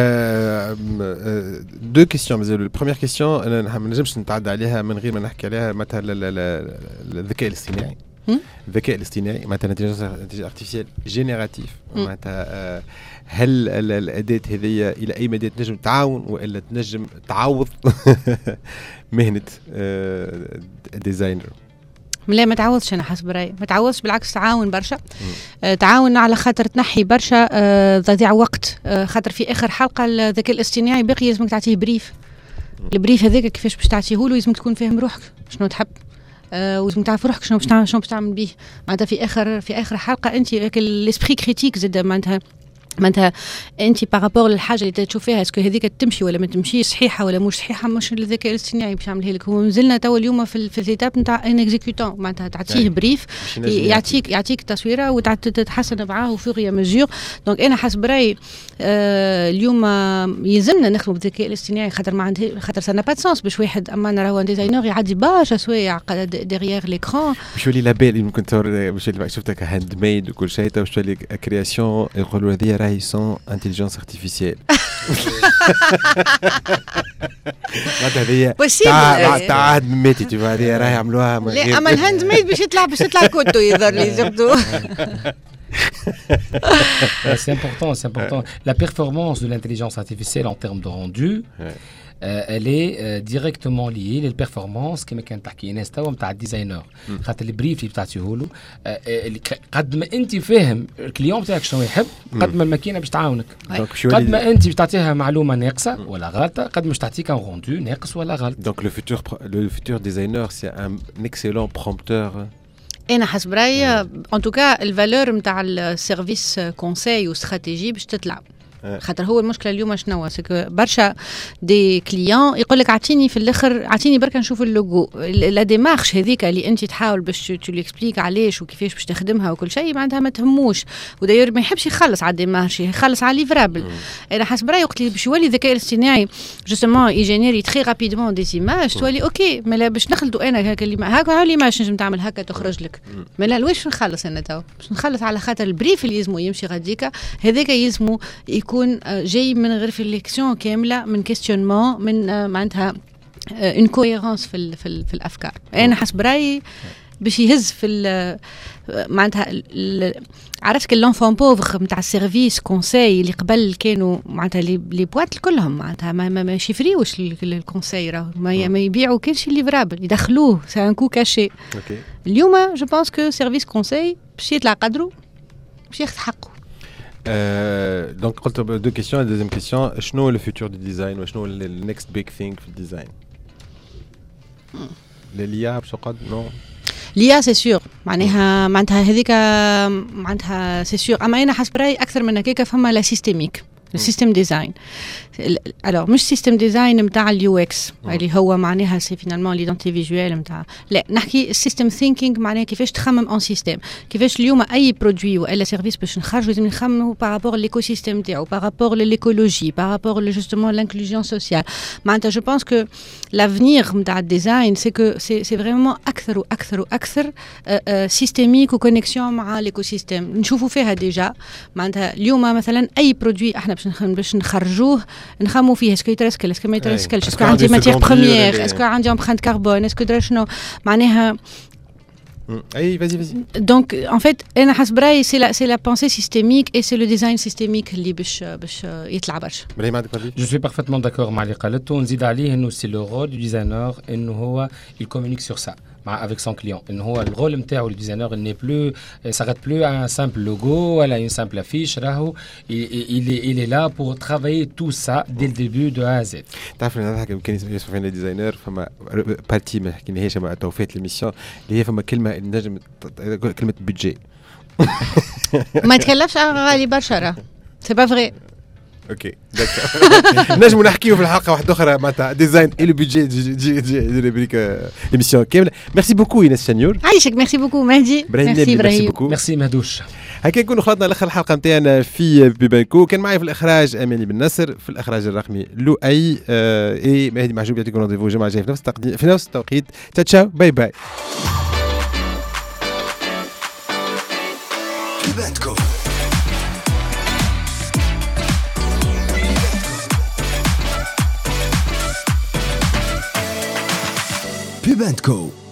دو كيسيون مازال البروميير كيسيون انا ما نجمش نتعدى عليها من غير ما نحكي عليها مثلا الذكاء الاصطناعي الذكاء الاصطناعي مثلا انتيجنس ارتيفيسيال جينيراتيف معناتها هل الاداه هذه الى اي مدى تنجم تعاون والا تنجم تعوض مهنه ديزاينر لا ما تعوضش انا حسب رايي ما تعوضش بالعكس تعاون برشا آه تعاون على خاطر تنحي برشا آه تضيع وقت آه خاطر في اخر حلقه الذكاء الاصطناعي باقي لازمك تعطيه بريف البريف هذاك كيفاش باش تعطيه له لازمك تكون فاهم روحك شنو تحب آه ولازم تعرف روحك شنو باش تعمل شنو باش تعمل به معناتها في اخر في اخر حلقه انت الاسبري كريتيك زاد معناتها معناتها انت بارابور للحاجه اللي تشوفيها اسكو هذيك تمشي ولا ما تمشيش صحيحه ولا مش صحيحه مش الذكاء الاصطناعي باش يعملها لك هو مازلنا تو اليوم في في الزيتاب نتاع ان اكزيكوتون معناتها تعطيه بريف يعطيك يعطيك تصويره وتتحسن معاه في غير مزيور دونك انا حسب رايي آه اليوم يلزمنا نخدموا بالذكاء الاصطناعي خاطر ما عندي خاطر سا با سونس باش واحد اما راهو ديزاينر يعدي برشا سوايع ديغيير ليكران باش يولي لابيل ممكن تصور باش شفتك هاند ميد وكل شيء باش تولي كرياسيون يقولوا هذه راهي سون انتيليجنس ارتيفيسيال معناتها هذه تاع عهد ميتي تبع هذه راهي عملوها من غير لا اما الهاند ميد باش يطلع باش يطلع كوتو يظهر لي زبدو C'est important, c'est important. La performance de l'intelligence artificielle en termes de rendu, euh, elle est euh, directement liée les performances كما كانت تحكي ناس توا نتاع الديزاينر خاطر البريف اللي بتعطيه له قد ما انت فاهم الكليون بتاعك شنو يحب قد ما الماكينه باش تعاونك قد ما انت باش تعطيها معلومه ناقصه ولا غلطه قد مش تعطيك ان روندو ناقص ولا غلط. Donc le futur le futur designer c'est un excellent prompteur. انا حسب رايي ان توكا الفالور نتاع السيرفيس كونساي واستراتيجي باش تطلع خاطر هو المشكله اليوم شنو سكو برشا دي كليون يقول لك اعطيني في الاخر اعطيني بركه نشوف اللوجو لا ديمارش هذيك اللي انت تحاول باش تو اكسبليك علاش وكيفاش باش تخدمها وكل شيء معناتها ما تهموش وداير ما يحبش يخلص على الديمارش يخلص على ليفرابل انا حسب رايي وقت اللي باش يولي الذكاء الاصطناعي جوستومون يجينيري تري رابيدمون دي ايماج تولي اوكي ما لا باش نخلطوا انا هكا اللي هكا اللي ما نجم تعمل هكا تخرج لك ما لا واش نخلص انا تو باش نخلص على خاطر البريف اللي يلزمو يمشي غاديكا هذاك يلزمو يكون جاي من غير ريفليكسيون كامله من كيستيونمون من معناتها اون كويرونس في ال في, ال في الافكار انا حسب رايي باش يهز في معناتها عرفت اللونفون بوفر نتاع السيرفيس كونساي اللي قبل كانوا معناتها لي بواط كلهم معناتها ما ما ماشي فريوش الكونساي راه ما, ما يبيعوا كل شيء ليفرابل يدخلوه سي ان كو كاشي اليوم جو بونس كو سيرفيس كونساي باش يطلع قدره باش ياخذ حقه. Euh, donc, deux questions. La deuxième question, quel est le futur du design? Quel est le next big thing في design? l'I A بشقد non? l'I A c'est sûr معناها معناتها هذيك معناتها c'est sûr أما أنا حسب رأيي أكثر من هكاك فما لا سيستميك السيستم ديزاين alors مش سيستم ديزاين نتاع اليو اكس اللي هو معناها سي فينالمون ليدونتي فيجوال نتاع لا نحكي السيستم ثينكينغ معناها كيفاش تخمم اون سيستم كيفاش اليوم اي برودوي والا سيرفيس باش نخرجوا لازم نخمموا بارابور ليكو سيستم تاعو بارابور ليكولوجي بارابور جوستومون لانكلوزيون سوسيال معناتها جو بونس كو لافنيغ نتاع الديزاين سي كو سي سي فريمون اكثر واكثر واكثر سيستميك وكونيكسيون مع ليكو سيستم نشوفوا فيها ديجا معناتها اليوم مثلا اي برودوي احنا باش باش نخرجوه نخمو فيه اسكو يترسكل اسكو ما يترسكلش اسكو عندي ماتيير بروميير اسكو عندي امبرانت كربون اسكو درا شنو معناها اي فازي فازي دونك ان فيت انا حسب رايي سي لا سي لا بونسي سيستيميك اي سي لو ديزاين سيستيميك اللي باش باش يطلع برشا. جو سوي بارفيتمون داكور مع اللي قالته ونزيد عليه انه سي لو رول دو ديزاينر انه هو يكومونيك سور سا مع avec son client انه هو الرول نتاعو الديزاينر اللي بلو s'arrête plus à un simple logo ولا une simple affiche راهو il est il est là pour travailler tout ça dès le début de A à Z. تعرف انا نحكي يمكن يوسف فينا ديزاينر فما بارتي ما حكيناهاش مع توفيت ليميسيون اللي هي فما كلمه نجم كلمه بيدجي ما تكلفش غالي برشا راه سي با فري اوكي داكور نجموا نحكيو في الحلقه واحده اخرى معناتها ديزاين اي لو بيدجي دي دي ريبريك ايميسيون كامله. ميرسي بوكو ايناس شانيور. عايشك ميرسي بوكو مهدي. ميرسي ابراهيم. ميرسي مهدوش. هكا نكونوا خلطنا لاخر الحلقه نتاعنا في بيبانكو. كان معي في الاخراج اماني بن نصر، في الاخراج الرقمي لؤي آه اي مهدي محجوب. يعطيكم رونديفو الجمعه الجايه في نفس التقديم في نفس التوقيت. تشاو تشاو باي باي. بيبانكو بيبانكو